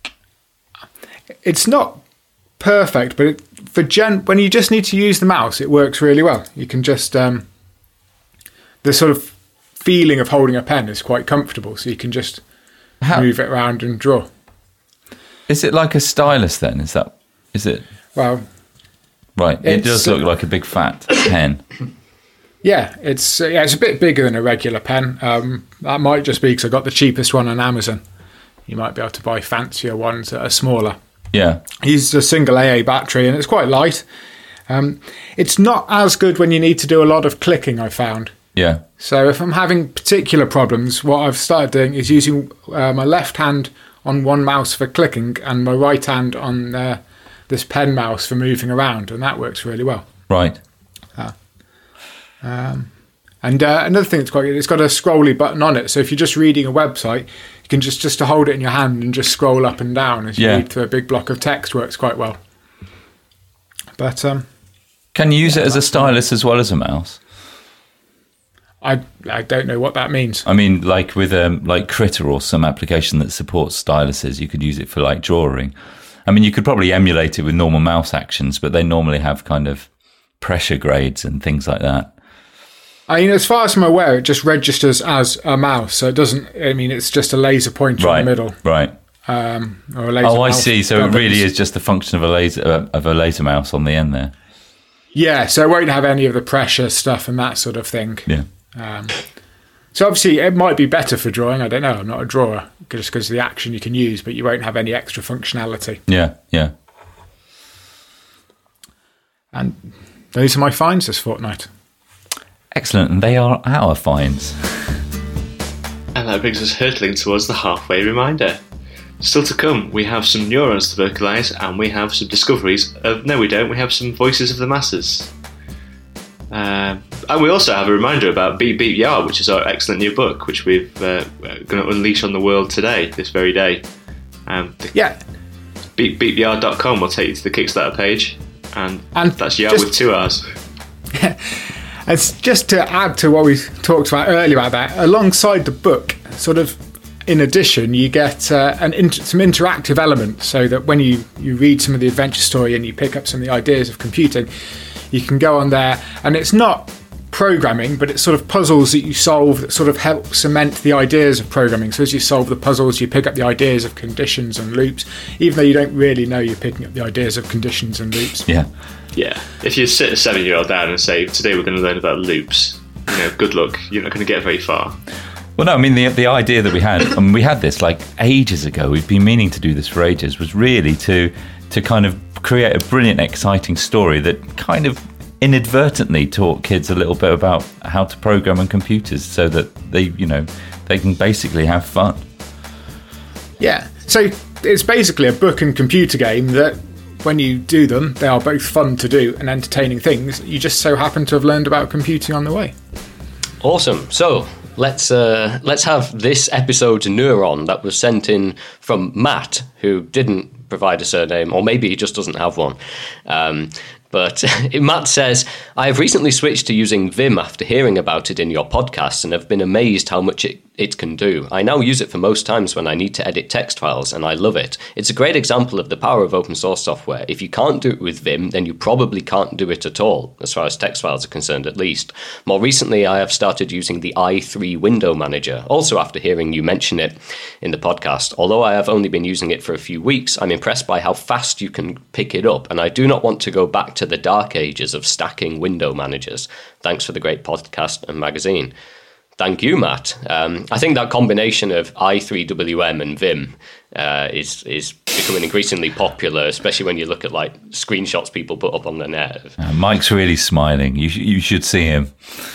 it's not perfect, but it, for gen, when you just need to use the mouse, it works really well. You can just, um, the sort of feeling of holding a pen is quite comfortable, so you can just How? move it around and draw. Is it like a stylus then? Is that, is it? Well, right. It does look like a big fat pen. Yeah, it's uh, yeah, it's a bit bigger than a regular pen. Um, that might just be because I got the cheapest one on Amazon. You might be able to buy fancier ones that are smaller. Yeah. It uses a single A A battery and it's quite light. Um, it's not as good when you need to do a lot of clicking, I found. Yeah. So if I'm having particular problems, what I've started doing is using uh, my left hand on one mouse for clicking and my right hand on uh, this pen mouse for moving around, and that works really well. Right. Uh, um, and uh, another thing that's quite good, it's got a scrolly button on it, so if you're just reading a website, you can just, just to hold it in your hand and just scroll up and down as you yeah. read through a big block of text. Works quite well. But um, can you use yeah, it as a stylus as well as a mouse? I I don't know what that means. I mean, like with um, like Critter or some application that supports styluses, you could use it for like drawing. I mean, you could probably emulate it with normal mouse actions, but they normally have kind of pressure grades and things like that. I mean, as far as I'm aware, it just registers as a mouse, so it doesn't. I mean, it's just a laser pointer right, in the middle, right? Um, or a laser oh, I mouse see. So buttons. It really is just the function of a laser uh, of a laser mouse on the end there. Yeah, so it won't have any of the pressure stuff and that sort of thing. Yeah. Um, so obviously, it might be better for drawing. I don't know. I'm not a drawer, just because of the action you can use, but you won't have any extra functionality. Yeah, yeah. And those are my finds this fortnight. Excellent, and they are our finds. And that brings us hurtling towards the halfway reminder. Still to come, we have some neurons to vocalise, and we have some discoveries of, no we don't, we have some voices of the masses. Uh, and we also have a reminder about Beep Beep Yard, which is our excellent new book, which we've uh, going to unleash on the world today, this very day. Um, the, yeah. beep beep yard dot com will take you to the Kickstarter page, and, and that's Yard just, with two R's. And just to add to what we talked about earlier about that, alongside the book, sort of in addition, you get uh, an inter- some interactive elements, so that when you, you read some of the adventure story and you pick up some of the ideas of computing, you can go on there, and it's not programming, but it's sort of puzzles that you solve that sort of help cement the ideas of programming. So as you solve the puzzles, you pick up the ideas of conditions and loops, even though you don't really know you're picking up the ideas of conditions and loops. Yeah. Yeah. If you sit a seven-year-old down and say, today we're going to learn about loops, you know, good luck. You're not going to get very far. Well, no, I mean, the the idea that we had, and we had this like ages ago, we've been meaning to do this for ages, was really to to kind of create a brilliant, exciting story that kind of inadvertently taught kids a little bit about how to program on computers, so that they, you know, they can basically have fun. Yeah. So it's basically a book and computer game that, when you do them, they are both fun to do and entertaining things. You just so happen to have learned about computing on the way. Awesome. So let's uh, let's have this episode's neuron that was sent in from Matt, who didn't provide a surname, or maybe he just doesn't have one. Um, But Matt says, I have recently switched to using Vim after hearing about it in your podcast and have been amazed how much it, it can do. I now use it for most times when I need to edit text files, and I love it. It's a great example of the power of open source software. If you can't do it with Vim, then you probably can't do it at all, as far as text files are concerned at least. More recently, I have started using the i three window manager, also after hearing you mention it in the podcast. Although I have only been using it for a few weeks, I'm impressed by how fast you can pick it up, and I do not want to go back to the dark ages of stacking window managers. Thanks for the great podcast and magazine. Thank you, Matt. Um, I think that combination of i three W M and Vim uh, is is becoming increasingly popular, especially when you look at like screenshots people put up on the net. Uh, Mike's really smiling. You sh- you should see him.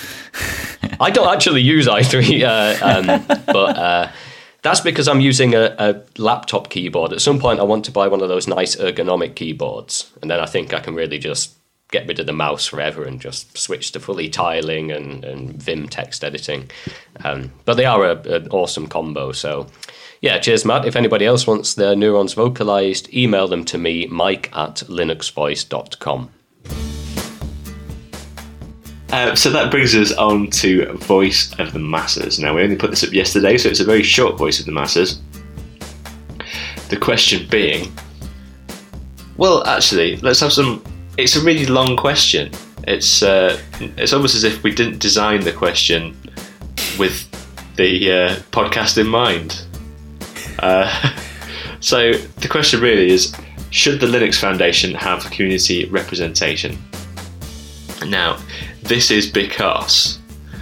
I don't actually use i three, uh, um, but uh, that's because I'm using a, a laptop keyboard. At some point, I want to buy one of those nice ergonomic keyboards, and then I think I can really just get rid of the mouse forever and just switch to fully tiling and, and Vim text editing. Um, but they are a, an awesome combo. So, yeah, cheers, Matt. If anybody else wants their neurons vocalized, email them to me, mike at linuxvoice dot com. Uh, so that brings us on to Voice of the Masses. Now, we only put this up yesterday, so it's a very short Voice of the Masses. The question being, well, actually, let's have some... It's a really long question. It's uh, it's almost as if we didn't design the question with the uh, podcast in mind. Uh, so the question really is, should the Linux Foundation have community representation? Now, this is because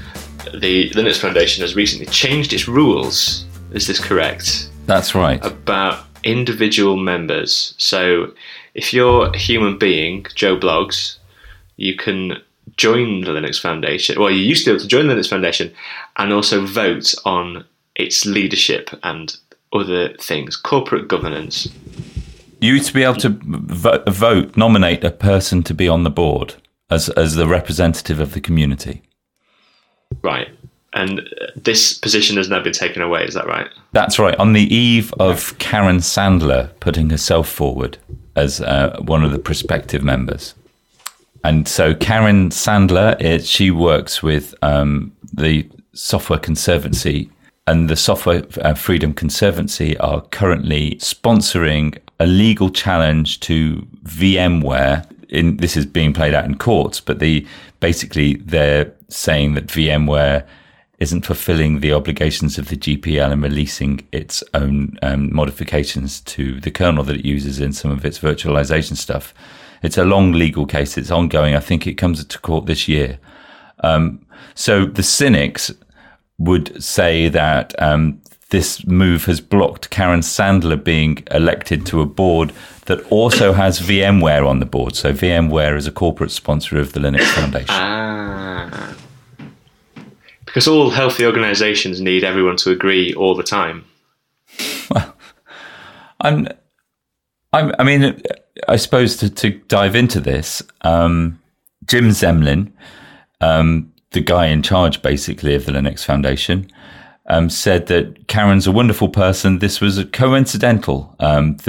the Linux Foundation has recently changed its rules. Is this correct? That's right. About individual members. So if you're a human being, Joe Bloggs, you can join the Linux Foundation. Well, you used to be able to join the Linux Foundation and also vote on its leadership and other things, corporate governance. You used to be able to vote, vote nominate a person to be on the board as as the representative of the community. Right. And this position has now been taken away, is that right? That's right. On the eve of Karen Sandler putting herself forward as uh, one of the prospective members. And so Karen Sandler, it, she works with um, the Software Conservancy, and the Software uh, Freedom Conservancy are currently sponsoring a legal challenge to VMware. In, this is being played out in courts, but the basically they're saying that VMware isn't fulfilling the obligations of the G P L and releasing its own um, modifications to the kernel that it uses in some of its virtualization stuff. It's a long legal case. It's ongoing. I think it comes to court this year. Um, so the cynics would say that um, this move has blocked Karen Sandler being elected to a board that also has VMware on the board. So VMware is a corporate sponsor of the Linux Foundation. Ah. Because all healthy organisations need everyone to agree all the time. Well, I'm, I'm, I mean, I suppose to, to dive into this, um, Jim Zemlin, um, the guy in charge basically of the Linux Foundation, um, said that Karen's a wonderful person. This was a coincidental um, that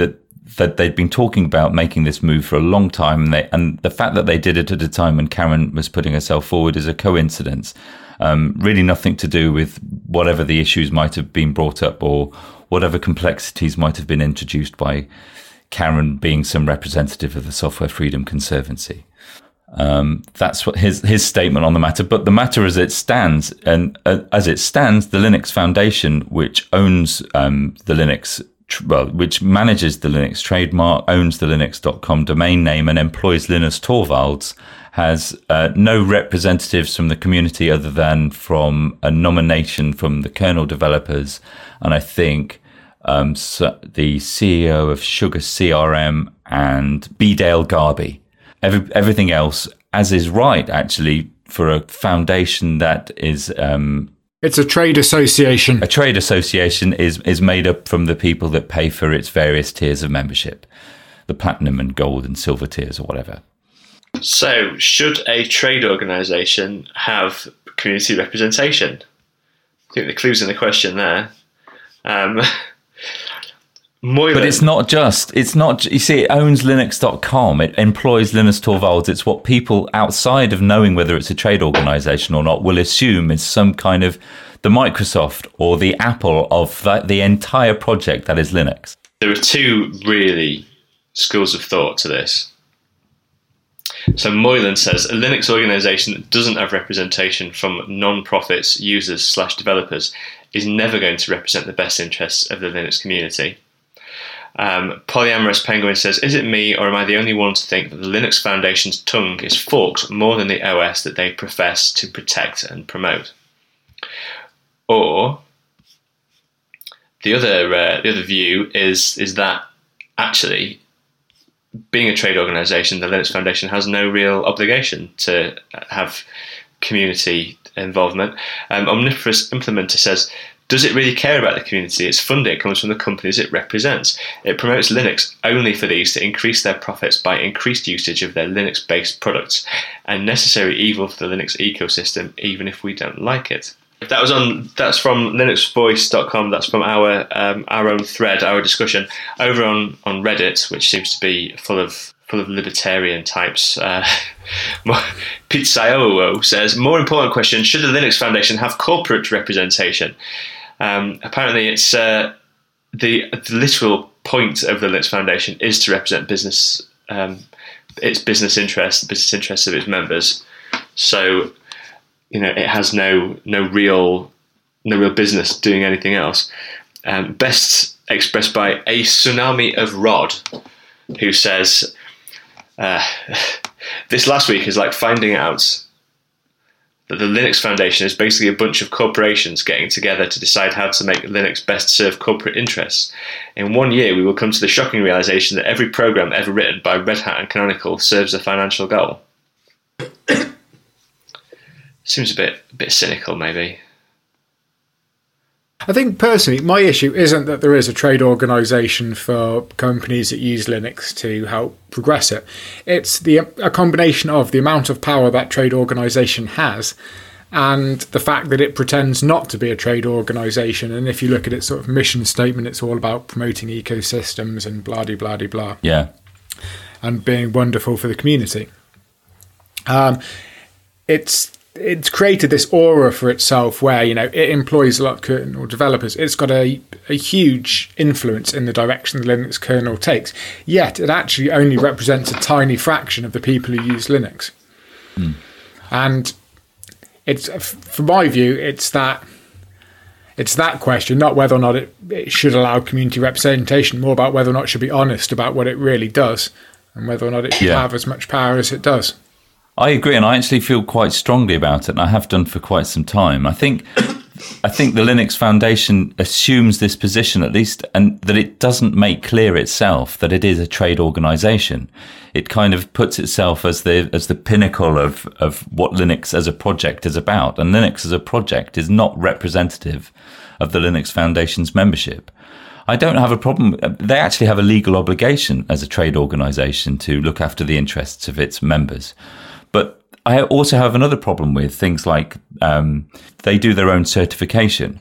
that they'd been talking about making this move for a long time, and, they, and the fact that they did it at a time when Karen was putting herself forward is a coincidence. Um, really nothing to do with whatever the issues might have been brought up or whatever complexities might have been introduced by Karen being some representative of the Software Freedom Conservancy. Um, that's what his his statement on the matter. But the matter as it stands, and uh, as it stands, the Linux Foundation, which owns um, the Linux, well, which manages the Linux trademark, owns the linux dot com domain name, and employs Linus Torvalds, has uh, no representatives from the community other than from a nomination from the kernel developers, and I think um, so the C E O of Sugar C R M and B. Dale Garby. Every, everything else, as is right, actually, for a foundation that is... Um, it's a trade association. A trade association is, is made up from the people that pay for its various tiers of membership, the platinum and gold and silver tiers or whatever. So, should a trade organisation have community representation? I think the clue's in the question there. Um, Moylan. But it's not just, it's not, you see, it owns linux dot com. It employs Linus Torvalds. It's what people outside of knowing whether it's a trade organisation or not will assume is some kind of the Microsoft or the Apple of the, the entire project that is Linux. There are two really schools of thought to this. So Moylan says a Linux organisation that doesn't have representation from non-profits, users slash developers is never going to represent the best interests of the Linux community. Um, Polyamorous Penguin says, is it me or am I the only one to think that the Linux Foundation's tongue is forked more than the O S that they profess to protect and promote? Or the other uh, the other view is is that actually, being a trade organisation, the Linux Foundation has no real obligation to have community involvement. Um, Omnivorous Implementer says, does it really care about the community? Its funding comes from the companies it represents. It promotes Linux only for these to increase their profits by increased usage of their Linux-based products, a necessary evil for the Linux ecosystem, even if we don't like it. That was on. That's from linux voice dot com. That's from our um, our own thread, our discussion over on, on Reddit, which seems to be full of full of libertarian types. Uh, Pizzaio says, more important question: should the Linux Foundation have corporate representation? Um, apparently, it's uh, the, the literal point of the Linux Foundation is to represent business, um, its business interests, the business interests of its members. So, you know, it has no no real no real business doing anything else. Um, best expressed by a tsunami of Rod, who says, uh, "This last week is like finding out that the Linux Foundation is basically a bunch of corporations getting together to decide how to make Linux best serve corporate interests. In one year, we will come to the shocking realization that every program ever written by Red Hat and Canonical serves a financial goal." Seems a bit a bit cynical, maybe. I think personally, my issue isn't that there is a trade organisation for companies that use Linux to help progress it. It's the a combination of the amount of power that trade organisation has and the fact that it pretends not to be a trade organisation. And if you look at its sort of mission statement, it's all about promoting ecosystems and blah-de-blah-de-blah. Yeah. And being wonderful for the community. Um, it's... It's created this aura for itself where, you know, it employs a lot of kernel developers. It's got a, a huge influence in the direction the Linux kernel takes. Yet it actually only represents a tiny fraction of the people who use Linux. Mm. And it's, from my view, it's that it's that question, not whether or not it, it should allow community representation, more about whether or not it should be honest about what it really does and whether or not it should yeah. have as much power as it does. I agree, and I actually feel quite strongly about it, and I have done for quite some time. I think I think the Linux Foundation assumes this position, at least, and that it doesn't make clear itself that it is a trade organisation. It kind of puts itself as the as the pinnacle of, of what Linux as a project is about, and Linux as a project is not representative of the Linux Foundation's membership. I don't have a problem. They actually have a legal obligation as a trade organisation to look after the interests of its members. But I also have another problem with things like um, they do their own certification.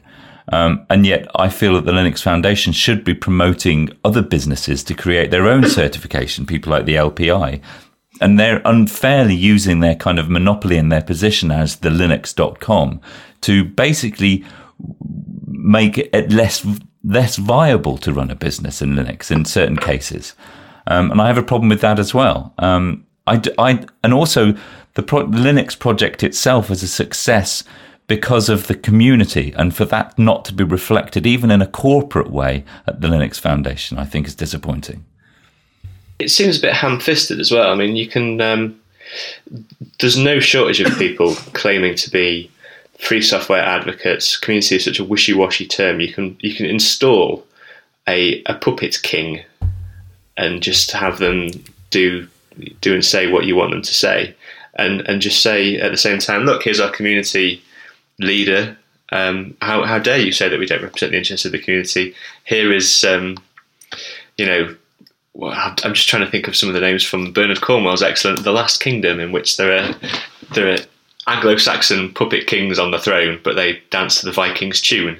Um, and yet I feel that the Linux Foundation should be promoting other businesses to create their own certification, people like the L P I. And they're unfairly using their kind of monopoly in their position as the linux dot com to basically make it less less viable to run a business in Linux in certain cases. Um, and I have a problem with that as well. Um, I, I, and also the, pro- the Linux project itself is a success because of the community, and for that not to be reflected even in a corporate way at the Linux Foundation, I think is disappointing. It seems a bit ham-fisted as well. I mean, you can. Um, there's no shortage of people claiming to be free software advocates. Community is such a wishy-washy term. You can you can install a a puppet king and just have them do do and say what you want them to say, and and just say at the same time, look, here's our community leader. Um, how how dare you say that we don't represent the interests of the community? Here is, um, you know, well, I'm just trying to think of some of the names from Bernard Cornwell's excellent The Last Kingdom, in which there are there are Anglo-Saxon puppet kings on the throne, but they dance to the Vikings tune.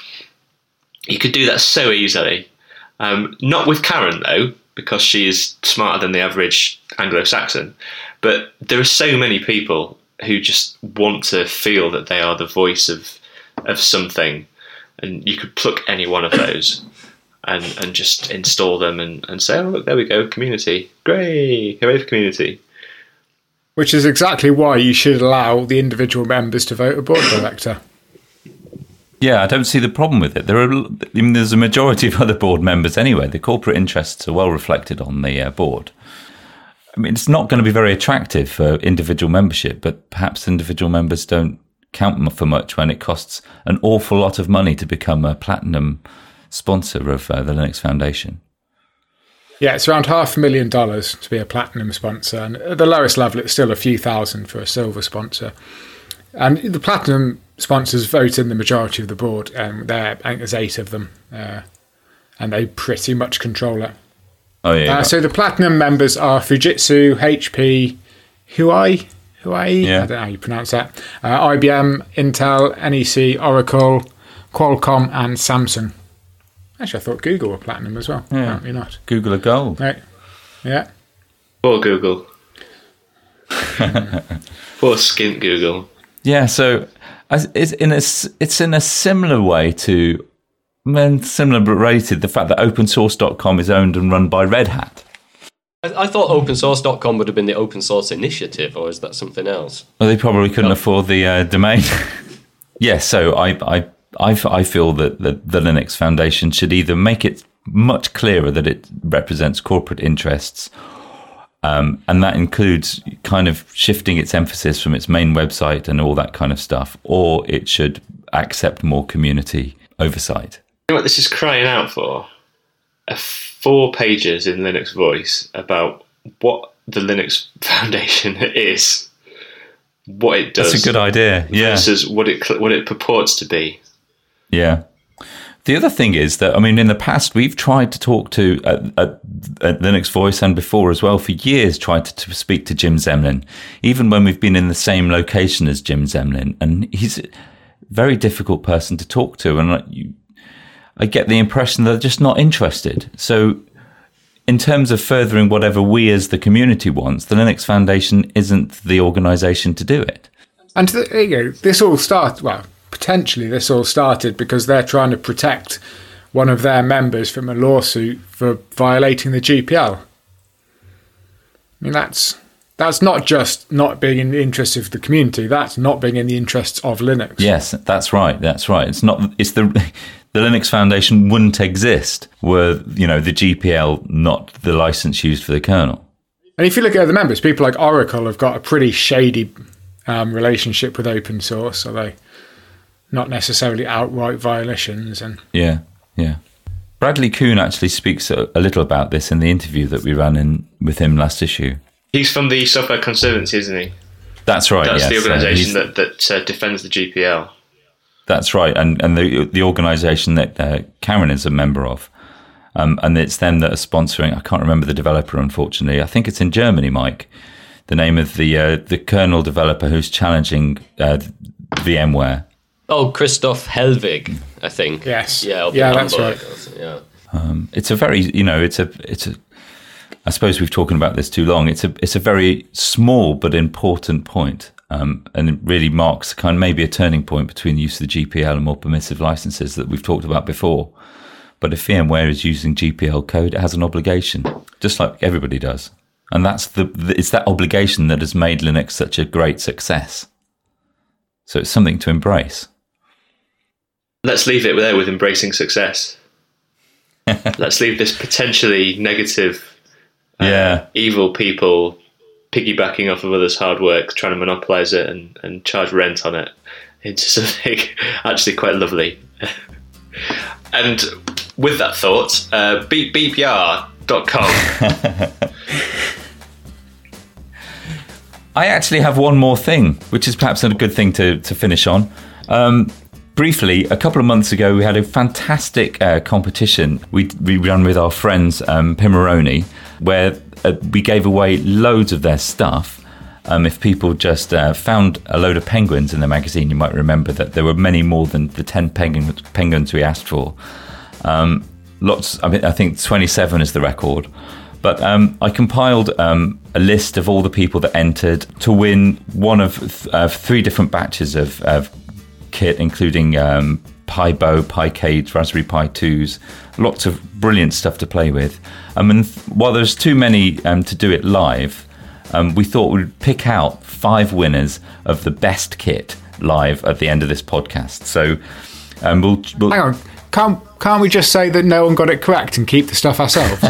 You could do that so easily. Um, not with Karen though, because she is smarter than the average Anglo-Saxon. But there are so many people who just want to feel that they are the voice of of something, and you could pluck any one of those and, and just install them and, and say, oh, look, there we go, community. Great, hooray for community. Which is exactly why you should allow the individual members to vote a board director. Yeah, I don't see the problem with it. There are, I mean, there's a majority of other board members anyway. The corporate interests are well reflected on the uh, board. I mean, it's not going to be very attractive for individual membership, but perhaps individual members don't count for much when it costs an awful lot of money to become a platinum sponsor of uh, the Linux Foundation. Yeah, it's around half a million dollars to be a platinum sponsor. And at the lowest level, it's still a few thousand for a silver sponsor. And the platinum sponsors vote in the majority of the board. And there, I think there's eight of them. Uh, and they pretty much control it. Oh yeah. Uh, so the platinum members are Fujitsu, H P, Huawei, Huawei. Yeah. I don't know how you pronounce that. Uh, I B M, Intel, N E C, Oracle, Qualcomm, and Samsung. Actually, I thought Google were platinum as well. Yeah. Apparently not. Google are gold. Right. Yeah. Poor Google. Poor skint Google. Yeah. So it's in a it's in a similar way to. And similar but related, the fact that open source dot com is owned and run by Red Hat. I, I thought open source dot com would have been the open source initiative, or is that something else? Well, they probably couldn't Oh. afford the uh, domain. Yeah, so I, I, I, I feel that the, the Linux Foundation should either make it much clearer that it represents corporate interests, um, and that includes kind of shifting its emphasis from its main website and all that kind of stuff, or it should accept more community oversight. You know what this is crying out for? A four pages in Linux Voice about what the Linux Foundation is, what it does. That's a good idea. Yeah. Versus what it what it purports to be. Yeah. The other thing is that, I mean, in the past, we've tried to talk to, at, at, at Linux Voice and before as well, for years, tried to, to speak to Jim Zemlin, even when we've been in the same location as Jim Zemlin. And he's a very difficult person to talk to. And you, I get the impression that they're just not interested. So in terms of furthering whatever we as the community wants, the Linux Foundation isn't the organisation to do it. And the, you know, this all started, well, potentially this all started because they're trying to protect one of their members from a lawsuit for violating the G P L. I mean, that's that's not just not being in the interests of the community, that's not being in the interests of Linux. Yes, that's right. That's right. It's not, it's the... The Linux Foundation wouldn't exist were, you know, the G P L not the license used for the kernel. And if you look at the members, people like Oracle have got a pretty shady um, relationship with open source, although not necessarily outright violations. And yeah, yeah. Bradley Kuhn actually speaks a, a little about this in the interview that we ran in with him last issue. He's from the Software Conservancy, isn't he? That's right. That's yes. the organisation uh, that that uh, defends the G P L. That's right, and and the the organisation that uh, Karen is a member of, um, and it's them that are sponsoring. I can't remember the developer, unfortunately. I think it's in Germany, Mike. The name of the uh, the kernel developer who's challenging uh, VMware. Oh, Christoph Helvig. I think. Yes. Yeah, up Yeah, in that's Hamburg. right. Yeah. Um, it's a very, you know, it's a, it's a. I suppose we've talking about this too long. It's a, it's a very small but important point, um, and it really marks kind of maybe a turning point between the use of the G P L and more permissive licenses that we've talked about before. But if VMware is using G P L code, it has an obligation, just like everybody does, and that's the, the it's that obligation that has made Linux such a great success. So it's something to embrace. Let's leave it there with embracing success. Let's leave this potentially negative, uh, Yeah. evil people piggybacking off of others' hard work, trying to monopolise it and, and charge rent on it, into something actually quite lovely. And with that thought, uh, beep b p r dot com. I actually have one more thing, which is perhaps a good thing to, to finish on. Um, briefly, a couple of months ago, we had a fantastic uh, competition we, we ran with our friends um, Pimoroni, where uh, we gave away loads of their stuff. Um, if people just uh, found a load of penguins in the magazine, you might remember that there were many more than the ten penguins, penguins we asked for. Um, lots, I mean, I think twenty-seven is the record. But um, I compiled um, a list of all the people that entered to win one of th- uh, three different batches of, of kit, including um, PiBo, PiCades, Raspberry Pi twos, lots of brilliant stuff to play with. I mean, th- while there's too many um, to do it live, um, we thought we'd pick out five winners of the best kit live at the end of this podcast. So um, we'll, we'll Hang on. Can't, can't we just say that no one got it correct and keep the stuff ourselves?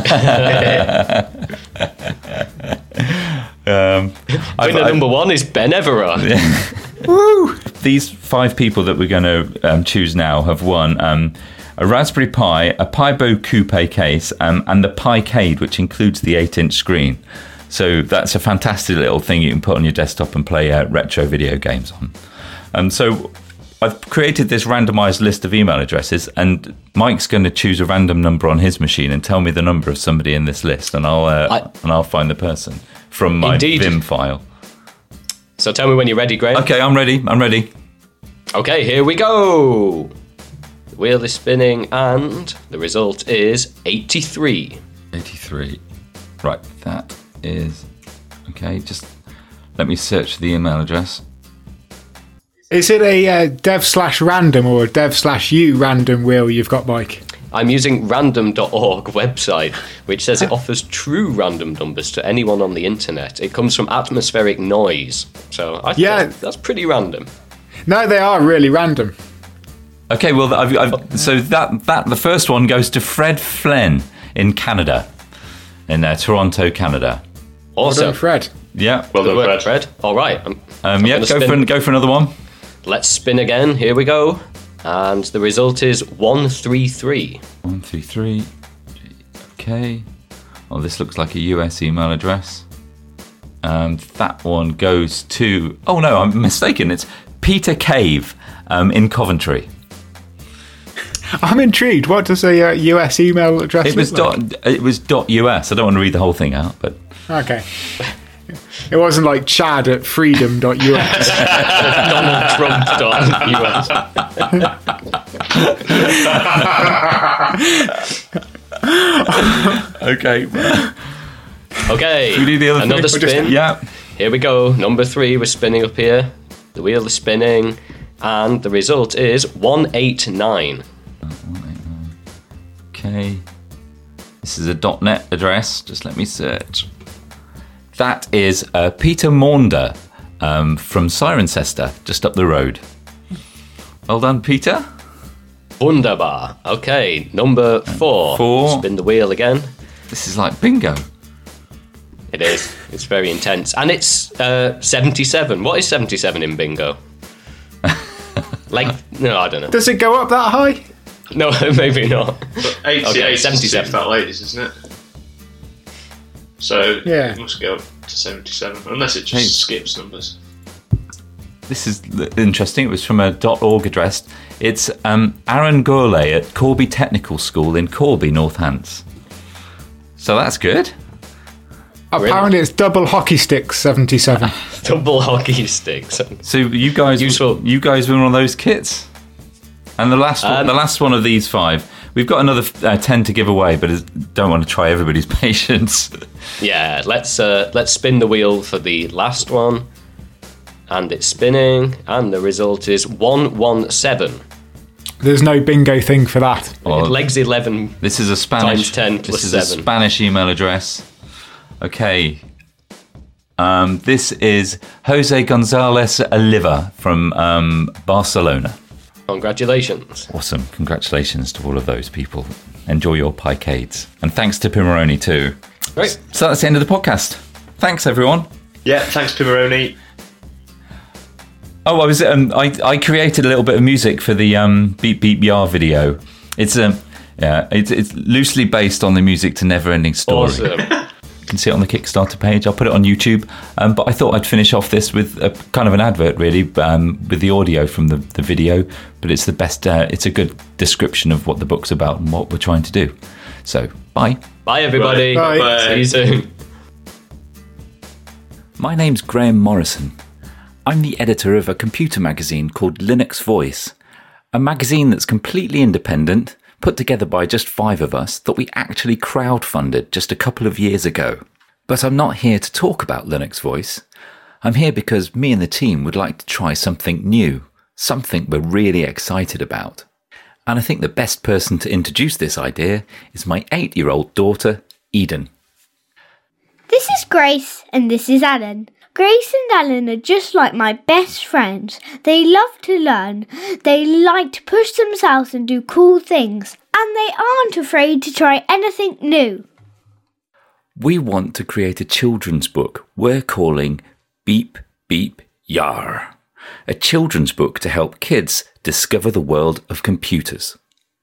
um, Winner number one is Ben Everard. Woo! These five people that we're going to um, choose now have won um, a Raspberry Pi, a PiBo Coupe case, um, and the PiCade, which includes the eight-inch screen. So that's a fantastic little thing you can put on your desktop and play uh, retro video games on. Um, so I've created this randomized list of email addresses, and Mike's going to choose a random number on his machine and tell me the number of somebody in this list, and I'll uh, I, and I'll find the person from my Indeed. Vim file. So tell me when you're ready, Graham. Okay, I'm ready. I'm ready. Okay, here we go. The wheel is spinning, and the result is eighty-three. eighty-three. Right, that is okay. Just let me search the email address. Is it a uh, dev slash random or a dev slash you random wheel you've got, Mike? I'm using random dot org website, which says it offers true random numbers to anyone on the internet. It comes from atmospheric noise. So I think Yeah. that's, that's pretty random. No, they are really random. Okay, well, I've, I've, so that that the first one goes to Fred Flynn in Canada, in uh, Toronto, Canada. Well Awesome. done, Fred. Yeah. Well Good done, work, Fred. Fred. All right. I'm, Um, I'm yeah. gonna Go spin. for go for another one. Let's spin again. Here we go. And the result is one three three. One, two, three. Okay. Well, this looks like a U S email address. Um, that one goes to. Oh no, I'm mistaken. It's Peter Cave um, in Coventry. I'm intrigued. What does a uh, U S email address It was look like? dot. It was dot US. I don't want to read the whole thing out, but Okay. It wasn't like Chad at freedom dot U S. Donald Trump dot U S. okay. Okay. We do the other Another thing? spin. Yeah. Here we go. Number three. We're spinning up here. The wheel is spinning. And the result is one eight nine. Okay. This is a .net address. Just let me search. That is uh, Peter Maunder um, from Cirencester, just up the road. Well done, Peter. Wunderbar. Okay. Number four. Four. Spin the wheel again. This is like bingo. It is. It's very intense. And it's uh, seventy-seven. What is seventy-seven in bingo? Like, no, I don't know. Does it go up that high? No, maybe not. But eighty-eight Okay, is seventy-seven. fat ladies, isn't it? So Yeah. it must go up to seventy-seven, unless it just Hey. skips numbers. This is interesting. It was from a .org address. It's um, Aaron Gourlay at Corby Technical School in Corby, Northants. So that's good. Apparently it's double hockey sticks seventy-seven. Double hockey sticks. So you guys, Useful. you guys were one of those kits. And the last one, Um, the last one of these five, we've got another uh, ten to give away, but is- don't want to try everybody's patience. Yeah, let's uh, let's spin the wheel for the last one, and it's spinning, and the result is one one seven. There's no bingo thing for that. Well, Legs eleven. This is a Spanish. Times ten this plus is a seven. Spanish email address. Okay. Um, this is Jose Gonzalez Oliva from um, Barcelona. Congratulations. Awesome. Congratulations to all of those people. Enjoy your picades. And thanks to Pimeroni too. Great. So that's the end of the podcast. Thanks, everyone. Yeah, thanks, Pimeroni. Oh, I was um, I, I created a little bit of music for the um, Beep Beep Yar video. It's um, yeah, it's, it's loosely based on the music to Never Ending Story. Awesome. You can see it on the Kickstarter page. I'll put it on YouTube. Um, but I thought I'd finish off this with a kind of an advert, really, um, with the audio from the, the video. But it's the best. Uh, it's a good description of what the book's about and what we're trying to do. So, bye. Bye, everybody. Bye. Bye. See you soon. My name's Graham Morrison. I'm the editor of a computer magazine called Linux Voice, a magazine that's completely independent, put together by just five of us, that we actually crowdfunded just a couple of years ago. But I'm not here to talk about Linux Voice. I'm here because me and the team would like to try something new, something we're really excited about. And I think the best person to introduce this idea is my eight-year-old daughter, Eden. This is Grace and this is Alan. Grace and Alan are just like my best friends. They love to learn, they like to push themselves and do cool things, and they aren't afraid to try anything new. We want to create a children's book we're calling Beep Beep Yar, a children's book to help kids discover the world of computers.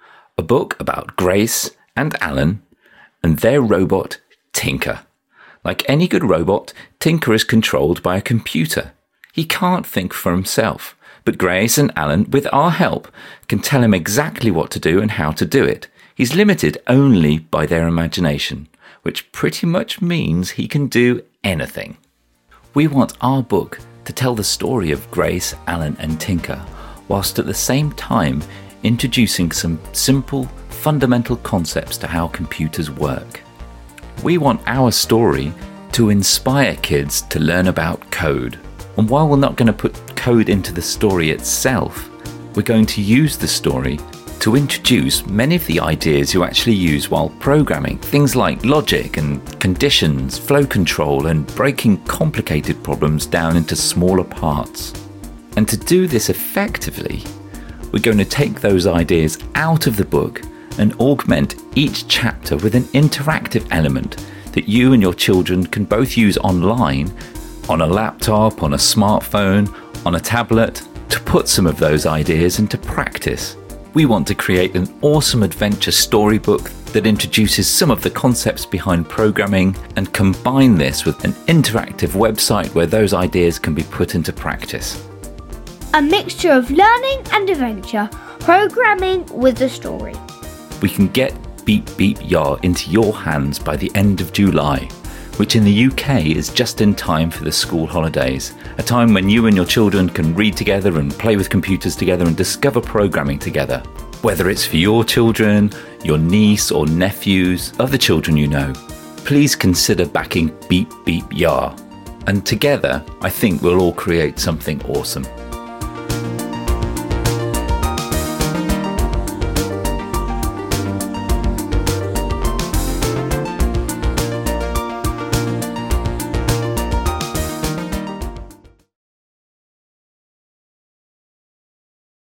A book about Grace and Alan and their robot, Tinker. Like any good robot, Tinker is controlled by a computer. He can't think for himself, but Grace and Alan, with our help, can tell him exactly what to do and how to do it. He's limited only by their imagination, which pretty much means he can do anything. We want our book to tell the story of Grace, Alan and Tinker, whilst at the same time introducing some simple, fundamental concepts to how computers work. We want our story to inspire kids to learn about code. And while we're not going to put code into the story itself, we're going to use the story to introduce many of the ideas you actually use while programming. Things like logic and conditions, flow control, and breaking complicated problems down into smaller parts. And to do this effectively, we're going to take those ideas out of the book and augment each chapter with an interactive element that you and your children can both use online, on a laptop, on a smartphone, on a tablet, to put some of those ideas into practice. We want to create an awesome adventure storybook that introduces some of the concepts behind programming and combine this with an interactive website where those ideas can be put into practice. A mixture of learning and adventure, programming with a story. We can get Beep Beep Yar into your hands by the end of July, which in the U K is just in time for the school holidays, a time when you and your children can read together and play with computers together and discover programming together. Whether it's for your children, your niece or nephews, other children you know, please consider backing Beep Beep Yar. And together, I think we'll all create something awesome.